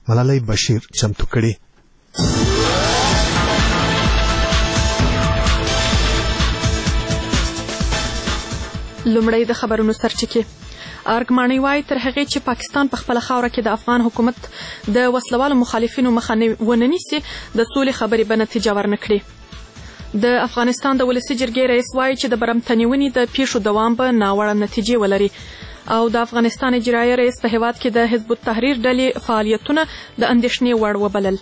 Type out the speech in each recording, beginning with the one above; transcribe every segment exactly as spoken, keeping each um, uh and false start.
ملالۍ بشیر چمتو کړي. لومړی د خبرونو سرچکې. ارګماني وایي تر هغې چې پاکستان په خپله خاوره کې د افغان حکومت د وسلوالو مخالفینو مخه ونه نیسي د سولې خبرې به نتیجه ورنه کړي. د افغانستان د ولسي جرګې رئیس وایي چې د برمتنیونې د پیښو دوام به ناوړه نتیجې ولري. او د افغانستان اجرایي رئیس په هیواد کې د حزب التحریر ډلې فعالیتونه د اندېښنې وړ وبلل.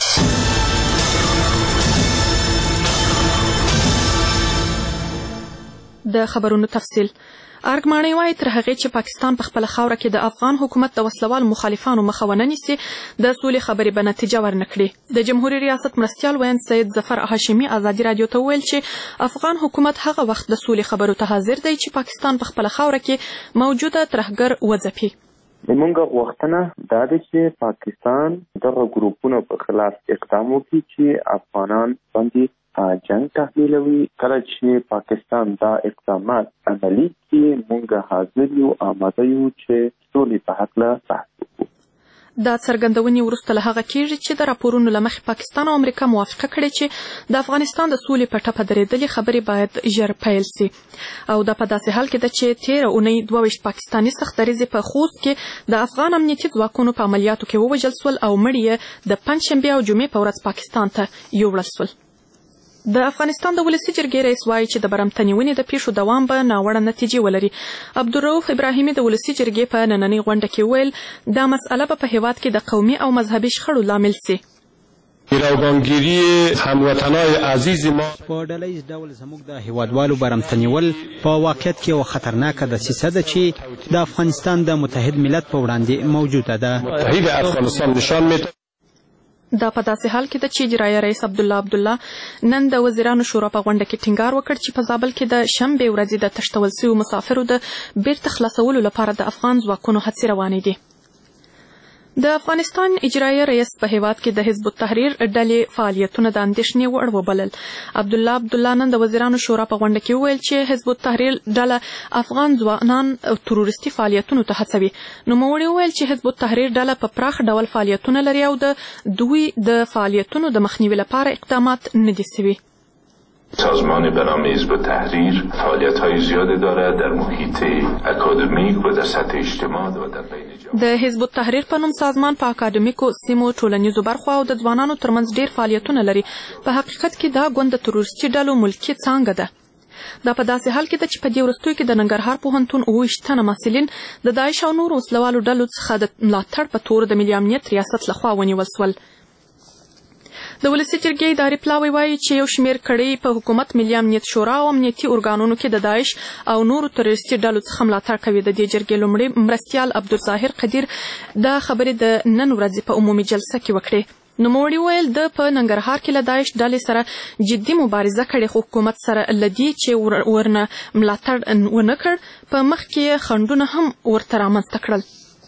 د خبرونو تفصیل. ارګماني وایي تر هغې چې پاکستان په خپله خاوره کې د افغان حکومت د وسلوالو مخالفانو مخه ونه نیسي د سولې خبرې به نتیجه ورنه کړي. د جمهوري ریاست مرستیال ویاند سید ظفر هاشمي ازادي راډیو ته وویل چې افغان حکومت هغه وخت د سولې خبرو ته حاضر دی چې پاکستان په خپله خاوره کې موجوده ترهګر وځپي. زموږ غوښتنه دا ده چې پاکستان دغه ګروپونو په خلاف اقدام وکړي چې افغانان باندې جنگ تحمیلوي. کله چې پاکستان دا اقدامات عملي کړي موږ حاضر یو آماده یو چې سولې په هکله بحث وکړو. دا څرګندونې وروسته له هغه کېږي چې د راپورونو له مخې پاکستان او امریکا موافقه کړې چې د افغانستان د سولې په ټپه درېدلې خبرې باید ژر پیل سي. او دا په داسې حال کې ده چې تېره اونۍ دوه ویشت پاکستاني سختدریځې په خوست کې د افغان امنیتي ځواکونو په عملیاتو کې ووژل سول او مړي یې د پنجشنبې او جمعې په ورځ پاکستان ته یوړل سول. د افغانستان د ولسي جرګې رئیس وایي چې د برمتنیونې د پیښو دوام به ناوړه نتیجې ولري. عبدالرؤف ابراهیمي د ولسي جرګې په نننۍ غونډه کې وویل دا مسئله به په هیواد کې د قومي او مذهبي شخړو لامل سي. راوګانګيري هموطنای عزیز ما په ډلهییز ډول زموږ د هیوادوالو برمتنیول په واقعیت کې یوه خطرناکه دسیسه ده چې د افغانستان د متحد ملت په وړاندې موجوده ده. متحد افغانستان نشان می دا په داسې حال کې ده چې اجرایي رئیس عبدالله عبدالله نن د وزیرانو شورا په غونډه کې ټینګار وکړ چې په زابل کې د شنبې ورځې د تښتول سویو مسافرو د بیرته خلاصولو لپاره د افغان ځواکونو هڅې روانې دي. د افغانستان اجرایي رئیس په هیواد کې د حزب التحریر ډلې فعالیتونه د اندېښنې وړ وبلل. عبدالله عبدالله نن د وزیرانو شورا په غونډه کې وویل چې حزب التحریر ډله افغان ځوانان تروریستي فعالیتونو ته هڅوي. نوموړي وویل چې حزب التحریر ډله په پراخ ډول فعالیتونه لري او د دوی د فعالیتونو د مخنیوي لپاره اقدامات نه دي سوي. سازمان به نام حزب التحریر فعالیت‌های زیادی دارد در محیط اکادمیک و در سطح اجتماع و در بین د حزب التحریر په نوم سازمان په اکادمیکو سیمو ټولنیزو برخو او د ځوانانو ترمنځ ډیر فعالیتونه لري. په حقیقت کې دا ګوند د تروریستي ډلو ملکي څانګه ده. دا په داسې حال کې ده چې په دې وروستیو کې د ننګرهار پوهنتون اووه ویشت تنه محصلین د داعش او نورو وسلوالو ډلو څخه د ملاتړ په تور د ملي امنیت ریاست لخوا ونیول سول. د ولسي جرګې اداري پلاوی وایي چې یو شمېر کړۍ په حکومت ملي امنیت شورا او امنیتي ارګانونو کې د داعش او نورو تروریستي ډلو څخه ملاتړ کوي. د دې جرګې لومړی مرستیال عبدالظاهر قدیر دا خبرې د نن ورځې په عمومي جلسه کې وکړې. نوموړي ویل د په ننګرهار کې له داعش ډلې سره جدي مبارزه کړې خو حکومت سره لدی چې ورنه ملاتړ ونه کړ په مخ کې خنډونه هم ورته رامنځته کړل.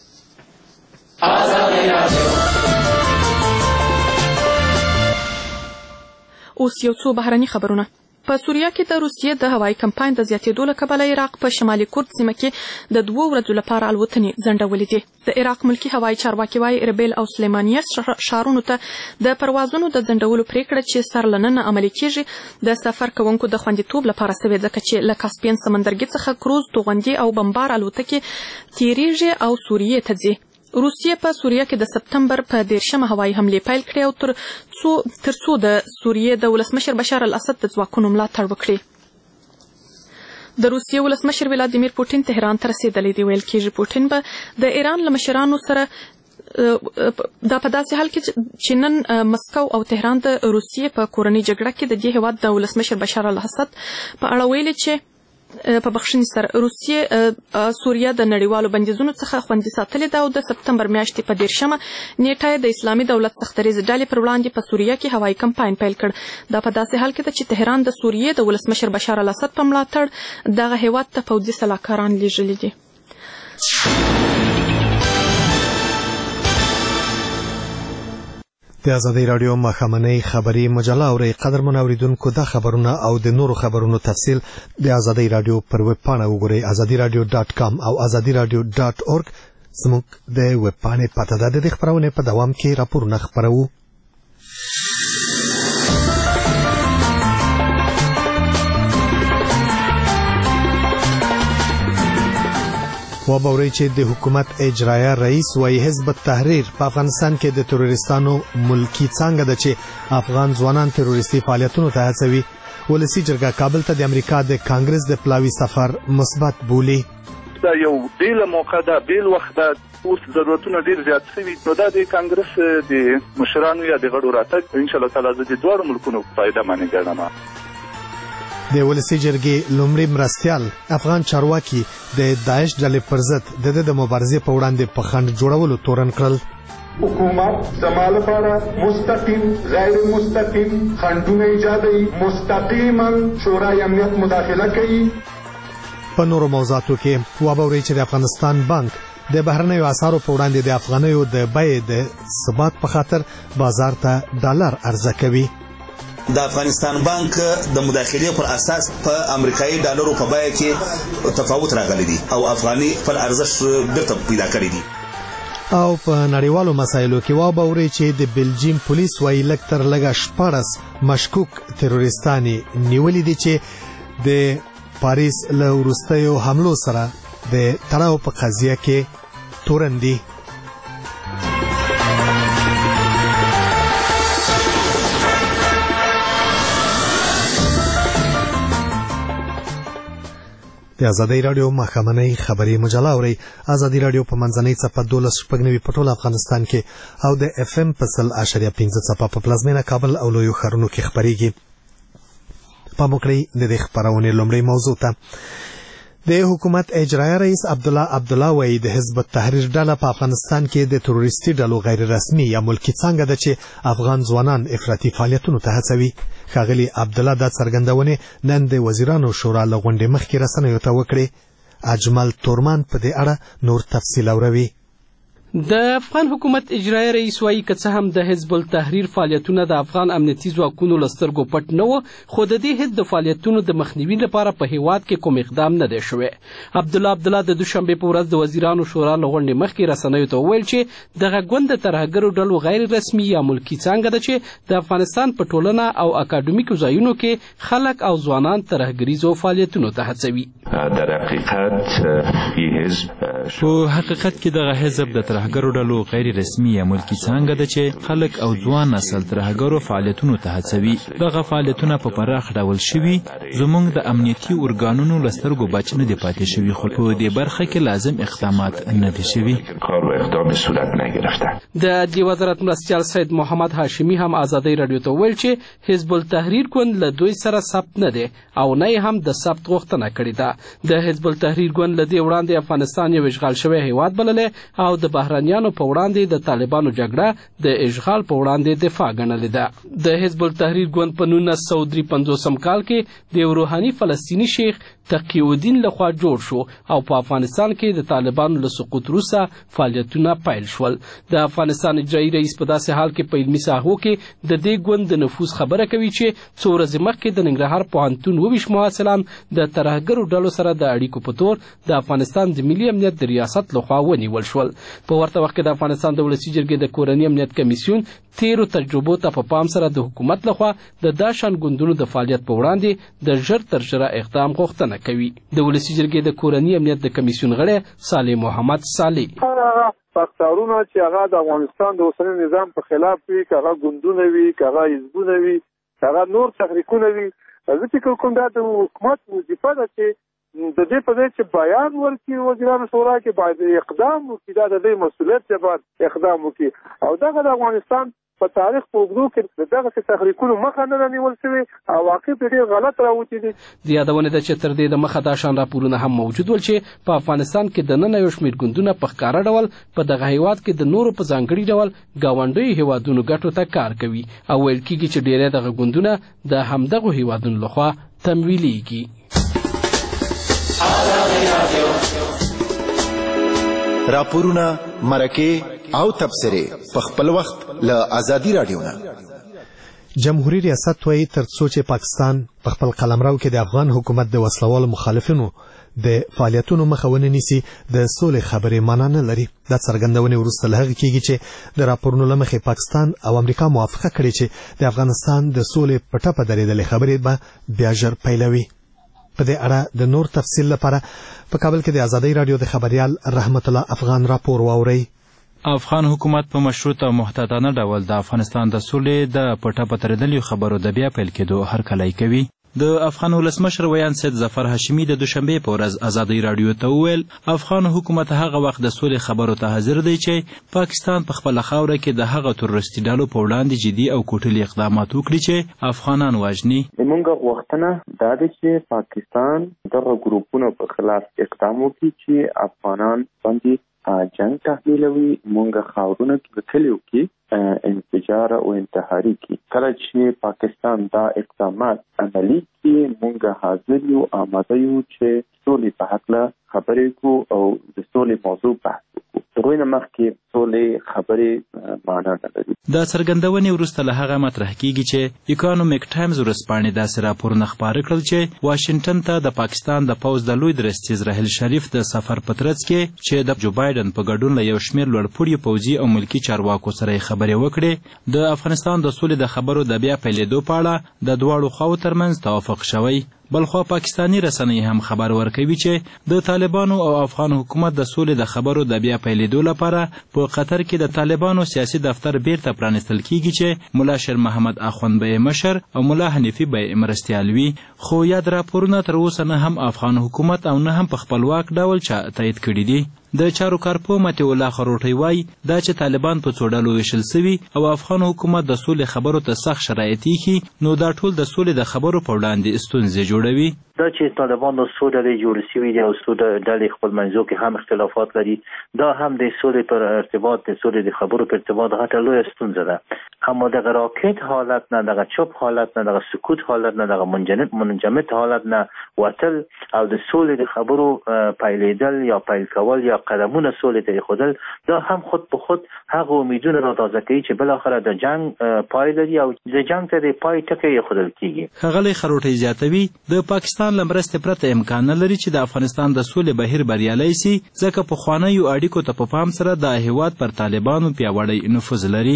اوس یو څو بهرني خبرونه. په سوریه کې د روسیې د هوایي کمپاین د زیاتېدو له کبله عراق په شمالي کرد سیمه کې د دوو ورځو لپاره الوتنې ځنډولې دي. د عراق ملکي هوایي چارواکي وایي اربیل او سلیمانیه ښارونو ته د پروازونو د ځنډولو پریکړه چې سر له ننه عملي کیږي د سفر کوونکو د خوندیتوب لپاره سوې ځکه چې له کاسپین سمندرګي څخه کروز توغندي او بمبار الوتکې تیریږي او سوریې ته ځي. روسیې په سوریه کې د سپتمبر په دیرشمه هوایي حملې پیل کړې او تر څو تر څو د سوریې د ولسمشر بشار الاسد د ځواکونو ملاتړ وکړي. د روسیې ولسمشر ولادیمیر پوټین تهران ته رسېدلی دی. ویل کېږي پوټین به د ایران له مشرانو سره دا په داسې حال کې چې نن مسکو او تهران د روسیې په کورنۍ جګړه کې د دې هېواد د ولسمشر بشار الاسد په اړه ویلي چې په بخښنې سره روسیې سوریه د نړیوالو بندیزونو څخه خوندي ساتلې ده او د سپتمبر میاشتې په دیرشمه نیټه د اسلامي دولت سختدریځ ډلې پر وړاندې په سوریه کې هوایي کمپاین پیل کړ. دا په داسې حال کې ده چې تهران د سوریې د ولسمشر بشار الاسد په ملاتړ دغه هېواد ته پوځي سلاکاران لیږلي دي. د ازادي راډیو ماښامنۍ خبري مجله اورئ. قدرمن اوریدونکو دا خبرونه او د نورو خبرونو تفصیل د ازادي راډیو پر ویب پاڼه وګورئ ازادي راډیو ډاټ کام او ازادي راډیو ډاټ اورګ. زموږ د ویبپاڼې پته ده. د دې خپرونې په دوام کې راپورونه خپروو. وبوري چې د حکومت اجرایه رئیس وایي حزب التحریر په افغانستان کې د تروریستانو ملکی څنګه ده چې افغان ځوانان تروریستي فعالیتونو ته هڅوي. ولسی جرګه کابل ته د امریکا د کانګرس د پلاوي سفر مثبت بولي. دا یو بیل موقع ده، بیل وخت ده، اوس ضرورتونه ډیر زیات شوي. نو دا د کانګرس د مشرانو یا د غړو راتګ ان شاء الله تعالی د دواړو ملکونو فائدہ معنی ګڼم. د ولسی جرګې لومړی مرستیال افغان چارواکي د داعش ډلې پر ضد د د مبارزې په وړاندې په خنډ جوړولو تورن کړل. حکومت زما لپاره مستقیم غیر مستقیم خنډونه ایجادوي، مستقیما شورای امنیت مداخله کوي. په نورو موضوعاتو کې وبوري چې د افغانستان بانک د بهرنیو اسعارو په وړاندې د افغانیو د بیې د ثبات په خاطر بازار ته ډالر عرضه کوي. د افغانستان بانک د مداخلې پر اساس په امریکایي ډالرو په بیه کې تفاوت راغلی دی او افغاني پر ارزښت بیرته پیدا کړی دی. او په نړیوالو مسایلو کې وبوري چې د بلجیم پولیس وايي لږ تر لږه شپاړس مشکوک تروریستانې نیولې دي چې د پاریس له وروستیو حملو سره د تړاو په قضیه کې تورن دي. د ازادي رادیو مخامنۍ خبري مجله اوري. ازادي رادیو په منځنۍ صفه دولس شپږ نوي په ټول افغانستان کې او د اف ام په سل اشاریه پنځه صفه په پلازمینه کابل او لویو ښارونو کې خبريږي. په مکړی د دې خبرونه لومړی موضوع ته د حکومت اجرایه رئیس عبدالله عبدالله وایي د حزب التحریر ډله په افغانستان کې د تروریستي ډلو غیر رسمي یا ملکی څنګه ده چې افغان ځوانان افراطي فعالیتونو ته هڅوي. ښاغلي عبدالله دا څرګندونه نن د وزیرانو شورا له غونډې مخکې رسنیو ته وکړې. اجمل تورمان په دې اړه نور تفصیل اوروي. د افغان حکومت اجرایي رئیس وايي که څه هم د حزب التحریر فعالیتونه د افغان امنیتي ځواکونو له سترګو پټ نه وو، خو د دې حزب د فعالیتونو د مخنیوي لپاره په هیواد کې کوم اقدام نه دی شوی. عبدالله عبدالله د دوشنبې په ورځ د وزیرانو شورا له غونډې مخکې رسنیو ته وویل چې دغه ګوند د ترهګرو ډلو غیر رسمي یا ملکي څانګه ده چې د افغانستان په ټولنه او اکاډمیکو ځایونو کې خلک او ځوانان ترهګریزو فعالیتونو ته هڅوي. در حقیقت په حقیقت کې دغه حزب د ترهګرو ډلو غیر رسمي یا ملکی څانګه ده چې خلک او ځوان نسل ترهګرو فعالیتونو ته هڅوي. دغه فعالیتونه په پراخ ډول شوي، زموږ د امنیتي ارګانونو له سترګو بچ نه دي پاتې شوي، خو په دې برخه کې لازم اقدامات نه دي شوي. د دې وزارت مرستیال سید محمد هاشمي هم ازادي رادیو ته ویل چې حزب التحریر ګوند له دوی سره ثبت نه دی او نه هم د ثبت غوښتنه کړې ده. د حزب التحریر ګوند له دې وړاندې افغانستان یو اشغال شوی هیواد بللی او د بهرنیانو په وړاندې د طالبانو جګړه د اشغال په وړاندې دفاع ګڼلې ده. د حزب التحریر ګوند په نولس سوه درې پنځوسم کال کې د یو روحاني فلسطیني شیخ تقی الدین لخوا جوړ شو او په افغانستان کې د طالبانو له سقوط وروسته فعالیتونه پیل شول. د افغانستان اجرایي رئیس په داسې حال کې په علمي ساحو کې د دې ګوند د نفوذ خبره کوي چې څو ورځې مخکې د ننګرهار پوهنتون اوویشت محصلان د ترهګرو ډلو سره د اړیکو په تور د افغانستان د ملي امنیت د ریاست لخوا ونیول شول. په ورته وخت کې د افغانستان د ولسي جرګې د کورني امنیت کمیسیون تیرو تجربو ته په پام سره د حکومت لخوا د داشان ګوندونو د فعالیت په وړاندې د ژر تر ژره اقدام غوښتنه کوي. د ولسي جرګې د کورني امنیت د کمیسیون غړی صالح محمد صالح فاکتورونه چې هغه د افغانستان د اوسني نظام په خلاف وي، که هغه ګوندونه وي، که هغه حزبونه وي، که هغه نور تحریکونه وي، زه فکر کوم دا د حکومت وظیفه ده چې د دې په ځای چې بیان ورکړي وزیرانو شورا کې باید اقدام وکړي. دا د دې مسؤلیت دی باید اقدام وکړي او دغه د افغانستان په تاریخ په اوږدو کې دغه تحریکونو مخه نه نیول شوې او واقع په ډېر غلط راوتي دي. د یادونه ده چې تر دې د مخه دا شان راپورونه هم موجود ول چې په افغانستان کې د نن یو شمېر ګوندونه په ښکاره ډول په دغه هیواد کې د نورو په ځانګړي ډول ګاونډیو هیوادونو ګټو ته کار کوي او ویل کېږي چې ډېری دغه ګوندونه د همدغو هیوادونو لخوا تمویلېږي. راپورونه، مرکې او تبصرې په خپل وخت له ازادي رادیو نه. جمهوریت ریاست وایي تر څو چې پاکستان په خپل قلمرو کې د افغان حکومت د وسلوالو مخالفینو د فعالیتونو مخه ونه نیسي د سولې خبرې معنا نه لري. دا څرګندونه وروسته له هغه کېږي چې د راپورونو له مخې پاکستان او امریکا موافقه کړې چې د افغانستان د سولې په ټپه درېدلې خبرې به بیا ژر پیلوي. په دې اړه د نور تفصیل لپاره په کابل کې د آزادۍ راډیو د خبريال رحمت الله افغان راپور واورئ. افغان حکومت په مشروط او محتاطانه ډول د افغانستان د سولې د په ټپه درېدلې خبرو د بیا پیل کېدو هرکلی کوي. د افغان ولسمشر ویان سید ظفر هاشمي د دوشنبې په ورځ آزادۍ راډیو ته وویل افغان حکومت هغه وخت د سولې خبرو ته حاضر دی چې پاکستان په خپله خاوره کې د هغه تروریستي ډلو په وړاندې جدي او کوټلي اقدامات وکړي چې افغانان وژني. زموږ غوښتنه دا ده چې پاکستان دغه ګروپونو په خلاف اقدام وکړي چې افغانان باندې جنگ تحمیلوي، مونږ خاورونه کې کلیو کې انفجار او انتحاري کې. کله چې پاکستان دا اقدامات عملي کړي مونږ حاضر یو آماده یو چې سولې په هکله خبرې کو او د سولې موضوع بحث وکړو. تر نه مخکې سولې خبرې معنا نه لري. دا څرګندونې وروسته له هغه مطرح کیږي چې اکونومیک ټایمز ورځپاڼې داسې راپورونه خپاره کړل چې واشنګټن ته د پاکستان د پوځ د لوی درستیز راحیل شریف د سفر په ترڅ کې چې د جو بایدن په ګډون له یو شمېر لوړپوړي پوځي او ملکي چارواکو سره خبرې وکړې د افغانستان د سولې د خبرو د بیا پیلېدو په اړه د دواړو خواو ترمنځ توافق شوی. بلخوا پاکستانی رسنۍ هم خبر ورکوي چې د طالبانو او افغان حکومت د سولې د خبرو د بیا پیلېدو لپاره په قطر کې د طالبانو سیاسي دفتر بیرته پرانیستل کیږي چې ملا شیر محمد اخوند به مشر او ملا حنیفي به مرستیال وي. خو یاد راپورونه تر اوسه نه هم افغان حکومت او نه هم په خپلواک ډول چا تایید کړي دي. د چارو کارپو متي الله خروټي وای دا چې طالبان په څو ډلو ویشل سوي او افغان حکومت د سولې خبرو ته سخت شرایط ایښي نو دا ټول د سولې د خبرو په وړاندې ستونزې جوړوي. دا چې طالبان د څو ډلې جوړې سوي دي او څو ډلې خپل منځو کې هم اختلافات لري دا هم د سولې پر ارتباط د سولې د خبرو پر ارتباط غټه لویه ستونزه ده. اما دغه راکټ حالت نه دغه چوپ حالت نه دغه سکوت حالت نه دغه منجمد منجمد حالت نه وتل او د سولې د خبرو پیلېدل یا پیل کول یا قدمونه سولې ته ایښودل دا هم خود په خود هغه امیدونه را تازه کوي چې بالاخره د جنگ پای لري او د جنگ ته د پای ټکی ایښودل کیږي. ښاغلی خروټی زیاتوي د پاکستان له مرستې پرته امکان نه لري چې د افغانستان د سولې بهیر بریالی سي ځکه پخوانیو اړیکو ته په پام سره د هیواد پر طالبانو پیاوړی نفوذ لري.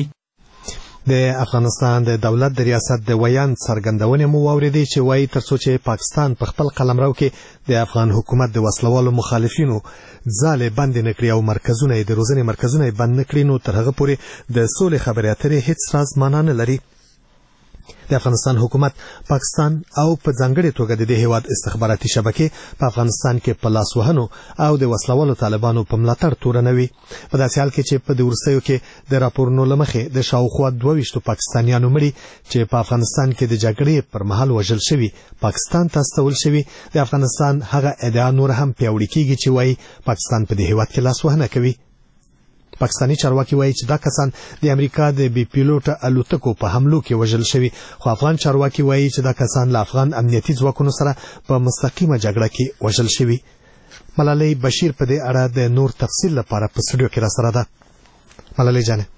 د افغانستان د دولت د ریاست د ویان څرګندونې مو واورېدې چې وایي تر څو چې پاکستان په خپل قلمرو کې د افغان حکومت د وسلوالو مخالفینو ځالې بندې نه کړي او مرکزونه یې د روزنې مرکزونه یې بند نه کړي نو تر هغه پورې د سولې خبرې اترې هیڅ راز معنا نه لري. د افغانستان حکومت پاکستان او په ځانګړې توګه د دې هیواد استخباراتي شبکې په افغانستان کې په لاس وهنو او د وسلوالو طالبانو په ملاتړ تورنوي. په داسې حال کې چې په دې وروستیو کې د راپورونو له مخې د شاوخوا دوه ویشتو پاکستانیانو مړي چې په افغانستان کې د جګړې پر مهال وژل شوي پاکستان ته استول شوي د افغانستان هغه ادعا نور هم پیاوړې کیږي چې وایي پاکستان په دې هیواد کې لاس وهنه کوي. پاکستانی چارواکي وایي چې دا کسان د امریکا د بي پیلوټ الوتکو په حملو کې وژل شوي خو افغان چارواکي وایي چې دا کسان له افغان امنیتي ځواکونو سره په مستقیمه جګړه کې وژل شوي. ملالۍ بشیر په دې اړه د نور تفصیل لپاره په سټوډیو کې راسره ده. ملالۍ جانه.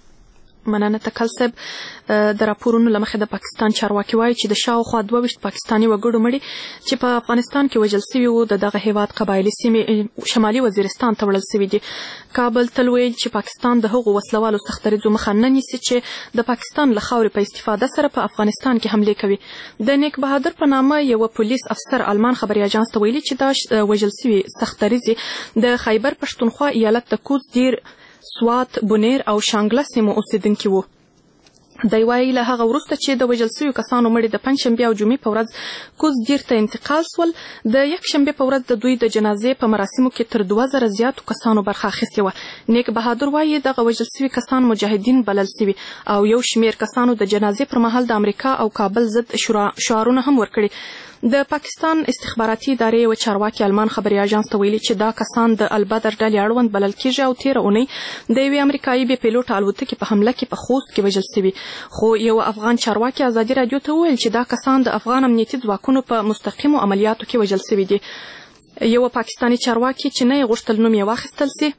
مننه تکل صاحب. د راپورونو له مخې د پاکستان چارواکي وایي چې د شاوخوا دوه ویشت پاکستاني وګړو مړي چې په افغانستان کې وژل سوي وو د دغه هیواد قبایلي سیمې شمالي وزیرستان ته وړل سوي دي. کابل تل ویل چې پاکستان د هغو وسلوالو سخت دریځو مخه نه نیسي چې د پاکستان له خاورې په استفاده سره په افغانستان کې حملې کوي. د نیک بهادر په نامه یو پولیس افسر آلمان خبري اژانس ته ویلي چې دا وژل سوي سخت دریځې د خیبر پښتونخوا ایالت د کوز دیر سوات بونیر او شانګله سیمو اوسیدونکي وو. دی وایي له هغه وروسته چې د وژل سویو کسانو مړي د پنجشنبې او جمعې په ورځ کوز دیر ته انتقال سول د یکشنبې په ورځ د دوی د جنازې په مراسمو کې تر دوه زره زیاتو کسانو برخه اخیستې وه. نیک بهادر وایي دغه وژل سوي کسان مجاهدین بلل سوي او یو شمېر کسانو د جنازې پر مهال د امریکا او کابل ضد شعارونه هم ورکړي. د پاکستان استخباراتي ادارې یو چارواکي آلمان خبري اژانس ته ویلي چې دا کسان د البدر ډلې اړوند بلل کیږي او تیره اونۍ د یوې امریکایي بې پیلوټه الوتکې په حمله کې په خوست کې وژل سوي. خو یو افغان چارواکي ازادي راډیو ته وویل چې دا کسان د افغان امنیتي ځواکونو په مستقیمو عملیاتو کې وژل سوي دي. یو پاکستاني چارواکي چې نه یې غوښتل نوم یې واخیستل سي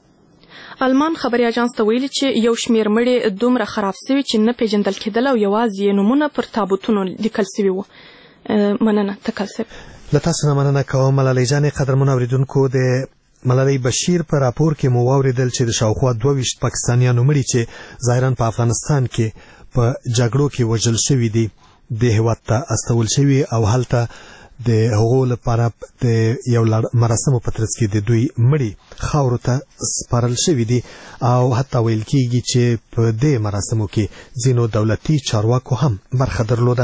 آلمان خبري اژانس ته ویلي چې یو شمېر مړي دومره خراب سوي چې نه پیژندل کېدل او یوازې یې نومونه پر تابوتونو لیکل سوي وو. مننه تکل صاحب. له تاسو نه مننه کوم ملالۍ جانې. قدرمنو اورېدونکو، د ملالۍ بشیر په راپور کې مو واورېدل چې د شاوخوا دوه ویشت پاکستانیانو مړي چې ظاهراً په افغانستان کې په جګړو کې وژل شوي دي د هېواد ته استول شوي او هلته د هغو لپاره د یو مراسمو په ترڅ کې د دوی مړي خاورو ته سپارل شوي دي او حتی ویل کېږي چې په دې مراسمو کې ځینو دولتي چارواکو هم برخه درلوده.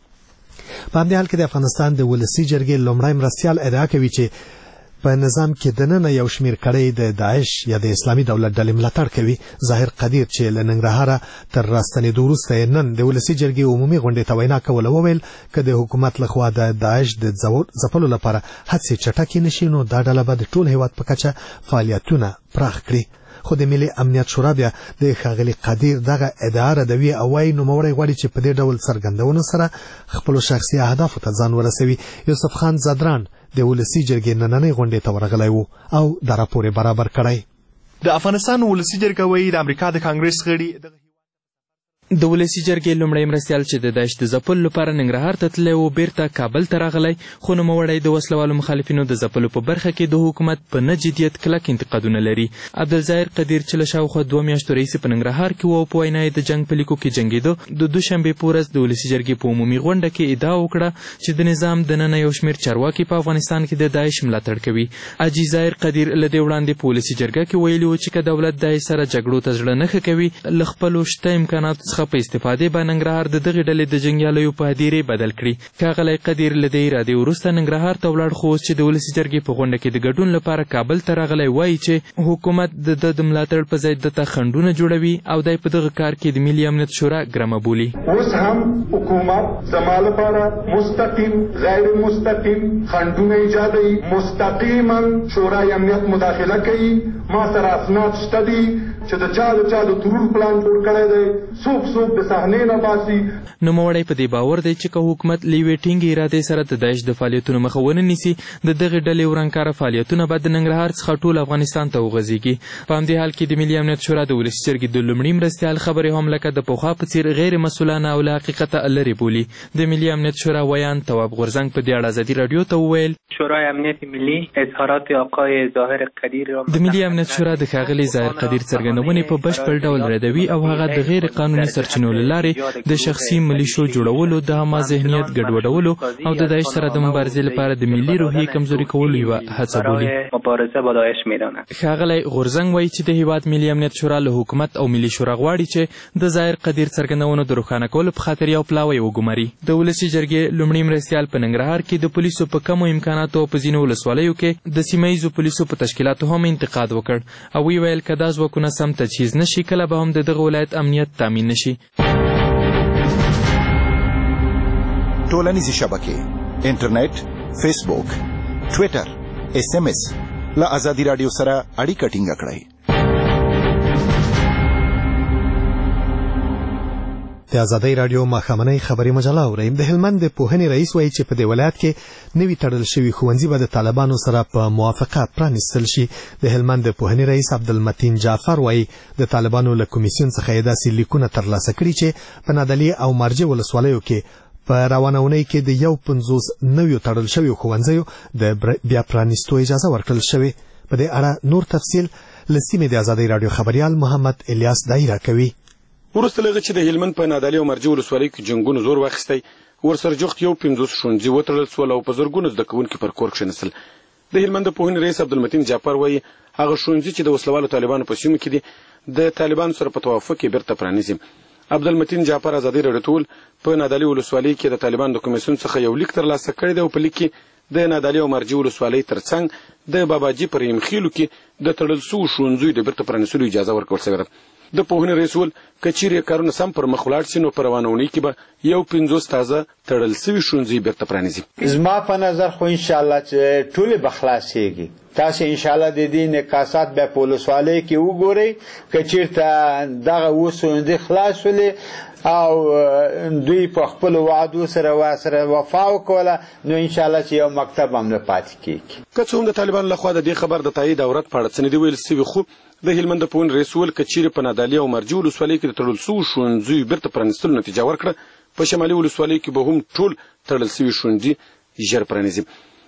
په همدې حال کې د افغانستان د ولسي جرګې لومړی مرستیال ادعا کوي چې په نظام کې دننه یو شمیر کړۍ د داعش یا د اسلامي دولت ډلې ملاتړ کوي. ظاهر قدیر چې له ننګرهاره تر راستنېدو وروسته نن د ولسي جرګې عمومي غونډې ته وینا کوله، وویل که د حکومت لخوا د داعش د ځپلو لپاره هڅې چټکې نشي نو دا ډله به د ټول هېواد په کچه فعالیتونه پراخ کړي. خو د ملي امنیت شورا بیا د ښاغلي قدیر دغه ادعا ردوي او وایي نوموړی غواړي چې په دې ډول څرګندونو سره خپلو شخصي اهدافو ته ځان ورسوي. یوسف خان زدران د ولسي جرګې نننۍ غونډې ته ورغلی و او دا راپور یې برابر کړی. د افغانستان ولسي جرګه وایي د امریکا د کانګرس غړي د ولسي جرګې لومړی مرستیال چې د داعش د ځپلو لپاره ننګرهار ته تللی و بیرته کابل ته راغلی، خو نوموړی د وسلوالو مخالفینو د ځپلو په برخه کې د حکومت په نه جدیت کلک انتقادونه لري. عبدالظاهر قدیر چې له شاوخوا دوه میاشتو راهیسې په ننګرهار کې و او په وینا یې د جنګ په لیکو کې جنګېده، د دوشنبې په ورځ د ولسي جرګې په عمومي غونډه کې ادعا وکړه چې د نظام دننه یو شمېر چارواکي په افغانستان کې د داعش ملاتړ کوي. حاجي ظاهر قدیر له دې وړاندې په ولسي جرګه کې ویلي و چې که دولت داعش سره جګړو ته زړه نه ښه کوي، له خپلو شته امکاناتو څخه په استفادې ننګرهار د دغې ډلې د جنګیالیو په هدیرې بدل کړي. ښاغلی قدیر له دې ارادې وروسته ننګرهار ته ولاړ، خو اوس چې د ولسي جرګې په غونډه کې د ګډون لپاره کابل ته راغلی، وایي چې حکومت د ده د ملاتړ په ځای دته خنډونه جوړوي او دی په دغه کار کې د ملي امنیت شورا ګرمه بولي. اوس هم حکومت زما لپاره مستقیم غیر مستقیم خنډونه ایجادوي، مستقیما شورای امنیت مداخله کوي. ما سره اسناد شته دي چې د چا د چا د ترور پلان جوړ کړی دی، څوک څوک د صحنې نه باسي. نوموړی په دې باور دی چې که حکومت له یوې ټینګې ارادې سره د داعش د فعالیتونو مخه ونه نیسي، د دغې ډلې ورانکاره فعالیتونه به د ننګرهار څخه ټول افغانستان ته وغځېږي. په همدې حال کې د ملي امنیت شورا د ولسي جرګې د لومړي مرستیال خبرې هم لکه د پخوا په څېر غیر مسؤلانه او له حقیقته لرې بولي. د ملي امنیت شورا ویان تواب غورزنګ په دې اړه ازادي راډیو ته وویل شورای امنیت ملی اظهارات آقای ظاهر قدیر د ملي امنیت شورا د ښاغلي ظاهر قدیر څرګندونې په بشپړ ډول ردوي او هغه د غیر قانوني سرچینو له لارې د شخصي ملیشو جوړولو، د عامه ذهنیت ګډوډولو او د داعش سره د مبارزې لپاره د ملي روحیې کمزوري کولو یوه هڅه بولي. مبارزه با داعش میداند. ښاغلی غورزنګ وایي چې د هېواد ملي امنیت شورا له حکومت او ملي شورا غواړي چې د ظاهر قدیر څرګندونو د روښانه کولو په خاطر یو پلاوی وګماري. د ولسي جرګې لومړي مرستیال په ننګرهار کې د پولیسو په کمو امکاناتو او په ځینو ولسوالیو کې د سیمه ییزو پولیسو په تشکیلاتو هم انتقاد وکړ او وی ویل که دا ځواکونه سم تجهیز نشي، کله به هم د دغه ولایت امنیت تامین نشي. ټولنیزې شبکې، انټرنیټ، فیسبوک، ټویټر، اس ام اس له ازادي راډیو سره اړیکه ټینګه کړئ. د ازادۍ راډیو ماښامنۍ خبري مجله اورئ. د هلمند د پوهنې رئیس وایي چې په دې ولایت کې نوي تړل شوي ښوونځي به د طالبانو سره په موافقه پرانیستل شي. د هلمند د پوهنې رئیس عبدالمتین جعفر وایي د طالبانو له کمیسیون څخه یې داسې لیکونه ترلاسه کړي چې په نادعلي او مارجې ولسوالیو کې په روانه اونۍ کې د یو پنځوس نویو تړل شویو ښوونځیو د بیا پرانیستو اجازه ورکړل شوې. په دې اړه نور تفصیل له سیمې د ازادۍ راډیو خبریال محمد الیاس دایره کوي. وروسته له هغه چې د هلمند په نادعلي او مرجې ولسوالۍ کې جنګونو زور واخیستی، ورسره جوخت یو پنځوس ښوونځي وتړل سول او په زرګونو زده کوونکي پر کور کښېنستل. د هلمند د پوهنې رئیس عبدالمتین جعفر وایي هغه ښوونځي چې د وسلوالو طالبانو په سیمو کې دي د طالبانو سره په توافق کې بیرته پرانیزي. عبدالمتین جعفر ازادي راډیو ته وویل په نادعلي ولسوالۍ کې د طالبانو د کمیسیون څخه یو لیک ترلاسه کړی دی او په لیک کې د نادعلي او مرجې ولسوالۍ ترڅنګ د باباجي پر یمخیلو کې د تړل سوو ښوونځیو د بیرته پرانیستلو اجازه ورکول شوې ده. د پوهنې رئیس وویل که چیرې کارونه سم پر مخ ولاړ شي نو په روانه اونۍ کې به یو پنځوس تازه تړل سوي ښوونځي بیرته پرانیزي. زما په نظر خو انشاءالله چې ټولې به خلاصېږي. تاسو انشاءالله د دې نکاسات به په ولسوالۍ کې وګورئ، که چېرته دغه اوس ښوونځي خلاص شولې او دوی په خپلو وعدو سره سره وفا وکوله نو انشاءالله چې یو مکتب هم نه پاتې کېږي. که څه هم د طالبانو لخوا د دې خبر د تایید او رد په اړه څه نه دي ویل سوي، خو د هلمند د پوهنې رئیس وویل که چیرې په نادعلي او مرجې ولسوالۍ کې د تړل سوو ښوونځیو بیرته پرانیستلو نتیجه ورکړه، په شمالي ولسوالیو کې به هم ټول تړل سوي ښوونځي ژر پرانیزي.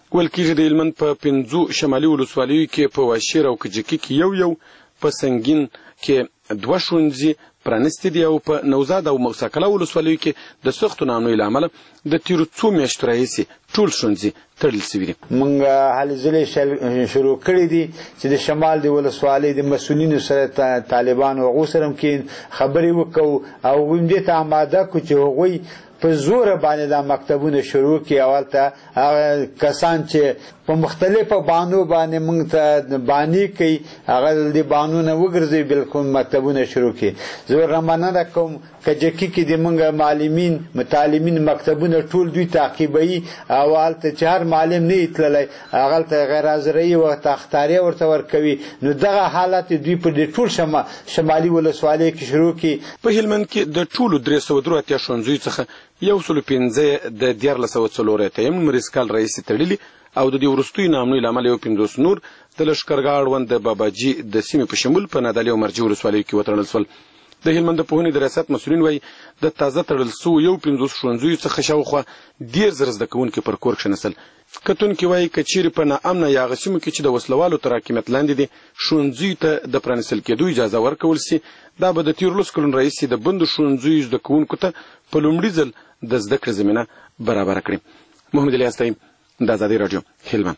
ویل کېږي د هلمند په پنځو شمالي ولسوالیو کې په واشیر او کجکي کې یو یو، په سنګین کې دوه ښوونځي پرانستي دي او په نوزاد او موساکله ولسوالیو کې د سختو ناامنیو له امله د تېرو څو میاشتو راهیسې ټول ښوونځي تړل سوي دي. موږ هلې ځلې شروع کړي دي چې د شمال د ولسوالۍ د مسؤلینو سره طالبانو هغو سره هم کې خبرې وکړو او هغوی هم دې ته اماده کړو چې هغوی په زوره باندې دا مکتبونه شروع کړي. اول ته هغه کسان چې په مختلفو بانو باندې موږ ته باني کوي هغه د بانو نه وګرځوي بالکل مکتبونه شروع کړي. زه ورنه مننه کوم کجکي کې د موږ معلمین متعلمین مکتبونه ټول دوی تعقیبوي او هلته چې هر معلم نه تللی هغلته غیر حاضري او تختاریه ورته ورکوي. نو دغه حالت دوی په دې ټول شما شمالي ولسوالۍ کې شروع کړي. په هلمند کې د ټولو درې سوه درې اتیا ښوونځیو څخه یو سلو پنځه د دیارلس سوه څلور اتیا نمریز کال راهیسې تړلي او د دې وروستیو ناامنیو له امله یو پنځوس نور د لښکرګاه اړوند د باباجي د سیمې په شمول په نادعلي او مرجې ولسوالیو کې وتړل شول. د هلمند د پوهنې د ریاست مسؤلین وایي د تازه تړل سوو یو پنځوس ښوونځیو څخه شاوخوا ډېر زره زده کوونکي پر کور کښېنستل. کتونکي وایي که چیرې په ناامنه یا هغه سیمو کې چې د وسلوالو تر حاکمیت لاندې دي ښوونځیو ته د پرانیستل کېدو اجازه ورکول سي، دا به د تېرو لسو کلونو راهیسې د بندو ښوونځیو زده کوونکو ته په لومړي ځل د زده کړې زمینه برابره کړي. محمد علي استایم، د ازادي راډیو، هلمند.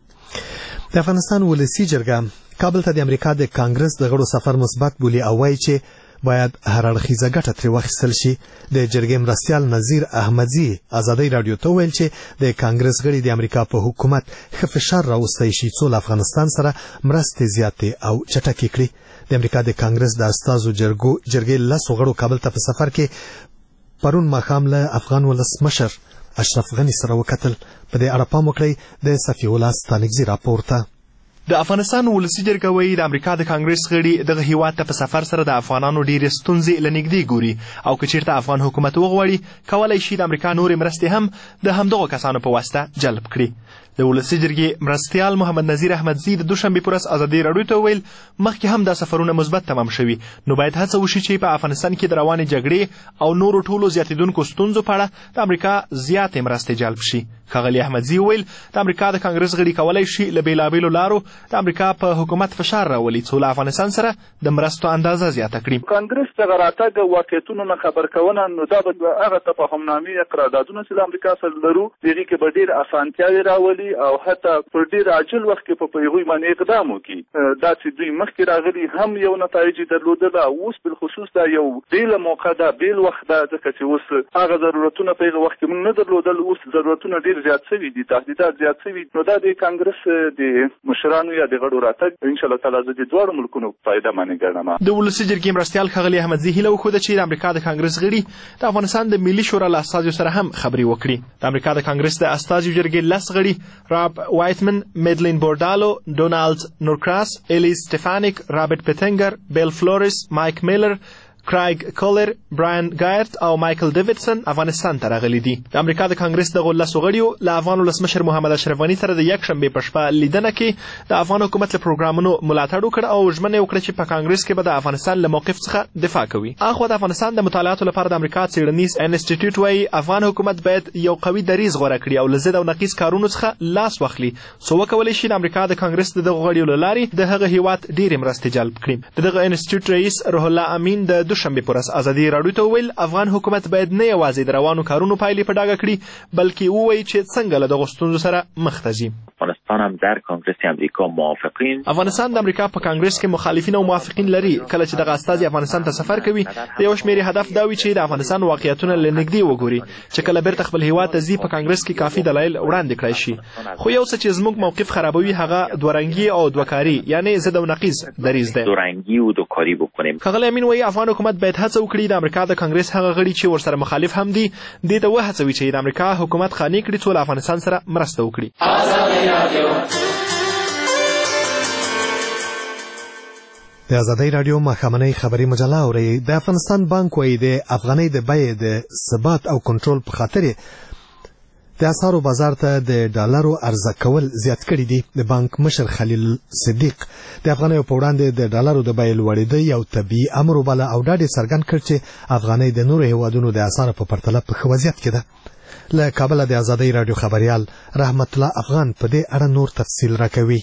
د افغانستان ولسي جرګه کابل ته د امریکا د کانګرس د غړو سفر مثبت بولي او وایي چې باید هر اړخیزه ګټه ترې واخیستل شي. د جرګې مرستیال نظیر احمدزي ازادي راډیو ته وویل چې د کانګرس غړي د امریکا په حکومت ښه فشار راوستی شي څو له افغانستان سره مرستې زیاتې او چټکې کړي. د امریکا د کانګرس د استازو جرګې لسو غړو کابل ته په سفر کې پرون ماښام له افغان ولسمشر اشرف غني سره وکتل. په دې اړه پام وکړئ د صفي الله ستانکزي راپور ته. د افغانستان ولسي جرګه وایي د امریکا د کانګرس غړي دغه هیواد ته په سفر سره د افغانانو ډېرې ستونزې له نږدې ګوري او که چېرته افغان حکومت وغواړي کولی شي د امریکا نورې مرستې هم د همدغو کسانو په واسطه جلب کړي. د ولسي جرګې مرستیال محمد نظیر احمدزي د دوشنبې په ورځ ازادي راډیو ته وویل مخکې هم دا سفرونه مثبت تمام شوي، نو باید هڅه وشي چې په افغانستان کې د روانې جګړې او نورو ټولو زیاتېدونکو ستونزو په اړه د امریکا زیاتې مرستې جلب شي. ښاغلي احمدزي وویل د امریکا د کانګرس غړي کولی شي له بېلابېلو لارو د امریکا په حکومت فشار راولي څو له افغانستان سره د مرستو اندازه زیاته کړي. کانګرس دغه راتګ واقعیتونو نه خبر کونه نو دا به هغه تفاهمنامې یا قراردادونه چې د امریکا سره لرو دغې کې به ډېر اسانتیاوې راولي او حتی په ډېر عاجل وخت کې په هغوی باندې اقدام وکړي. دا چې دوی مخکې راغلي هم یو نتایج یې درلودله او اوس بالخصوص دا یو بېله موقع ده بېل وخت ده ځکه چې اوس هغه ضرورتونه په هغه وخت کې موږ نه درلودل، اوس ضرورتونه ډېر زیات شوي دي، تهدیدات زیات شوي. نو دا د کانګرس د مشرانو یا د غړو راتګ انشاءالله تعالی زه د دواړو ملکونو فایده باندې ګڼم. د ولسي جرګې مرستیال ښاغلي احمدزي هیله وښوده چې د امریکا د کانګرس غړي د افغانستان د ملي شورا له استازیو سره هم خبرې وکړي. د امریکا د کانګرس د استازیو جرګې لس غړي راب وایتمن، میدلین بوردالو، ډونالد نورکراس، الیز سټفانیک، رابرټ پټنګر، بیل فلورس، مایک میلر، کرایګ کولر، براین ګایرت او مایکل ډیوډسن افغانستان ته راغلي دي. د امریکا د کانګرس دغو لسو غړیو له افغان ولسمشر محمد اشرف غني سره د یکشنبې په شپه لیدنه کې د افغان حکومت له پروګرامونو ملاتړ وکړ او ژمنه یې وکړه چې په کانګرس کې به د افغانستان له موقف څخه دفاع کوي. اخوا د افغانستان د مطالعاتو لپاره د امریکا څېړنیز انسټیټیوټ وایي افغان حکومت باید یو قوي دریځ غوره کړي او له ضد او نقیض کارونو څخه لاس واخلي څو وکولی شي د امریکا د کانګرس د دغو غړیو له لارې د هغه هیواد ډېرې مرستې جلب کړي. د دغه انسټیټیوټ رئیس روح الله امین د دوشنبې په ورځ ازادي راډیو ته وویل افغان حکومت باید نه یوازې د روانو کارونو پایلې په ډاګه کړي بلکې ووایي چې څنګه له دغو ستونزو سره مخ ته ځي. افغانستان هم در کانګرس امریکا موافقین افغانستان د امریکا په کانګرس کې مخالفین او موافقین لري. کله چې دغه استازي افغانستان ته سفر کوي د یو شمېر هدف دا وي چې د افغانستان واقعیتونه له نږدې وګوري چې کله بیرته خپل هیواد ته ځي په کانګرس کې کافي دلایل وړاندې کړای شي. خو یو څه چې زموږ موقف خرابوي هغه دوهرنګي او دوکاري یعنی ضد او نقیض دریځ دی. دوهرنګي او دوکاري وکړي. ښاغلی امین وایي افغان حکومت باید هڅه وکړي د امریکا د کانګرس هغه غړي چې ورسره مخالف هم دي دې ته وهڅوي چې د امریکا حکومت قانع کړي څو له افغانستان سره مرسته وکړي. د ازادي راډیو ماښامنۍ خبري مجله اورئ. د افغانستان بانک وایي د افغانۍ د بیې د ثبات او کنټرول په خاطر د اسعارو بازار ته د ډالرو عرضه کول زیات کړي دي. د بانک مشر خلیل صدیق د افغانیو په وړاندې د ډالرو د بیې لوړېدو یو طبیعي امر وباله او ډاډ یې څرګند کړ چې افغانۍ د نورو هیوادونو د اسعارو په پرتله په ښه وضعیت کې ده. له کابل د آزادۍ رادیو خبريال رحمت الله افغان په دې اړه نور تفصیل راکوي.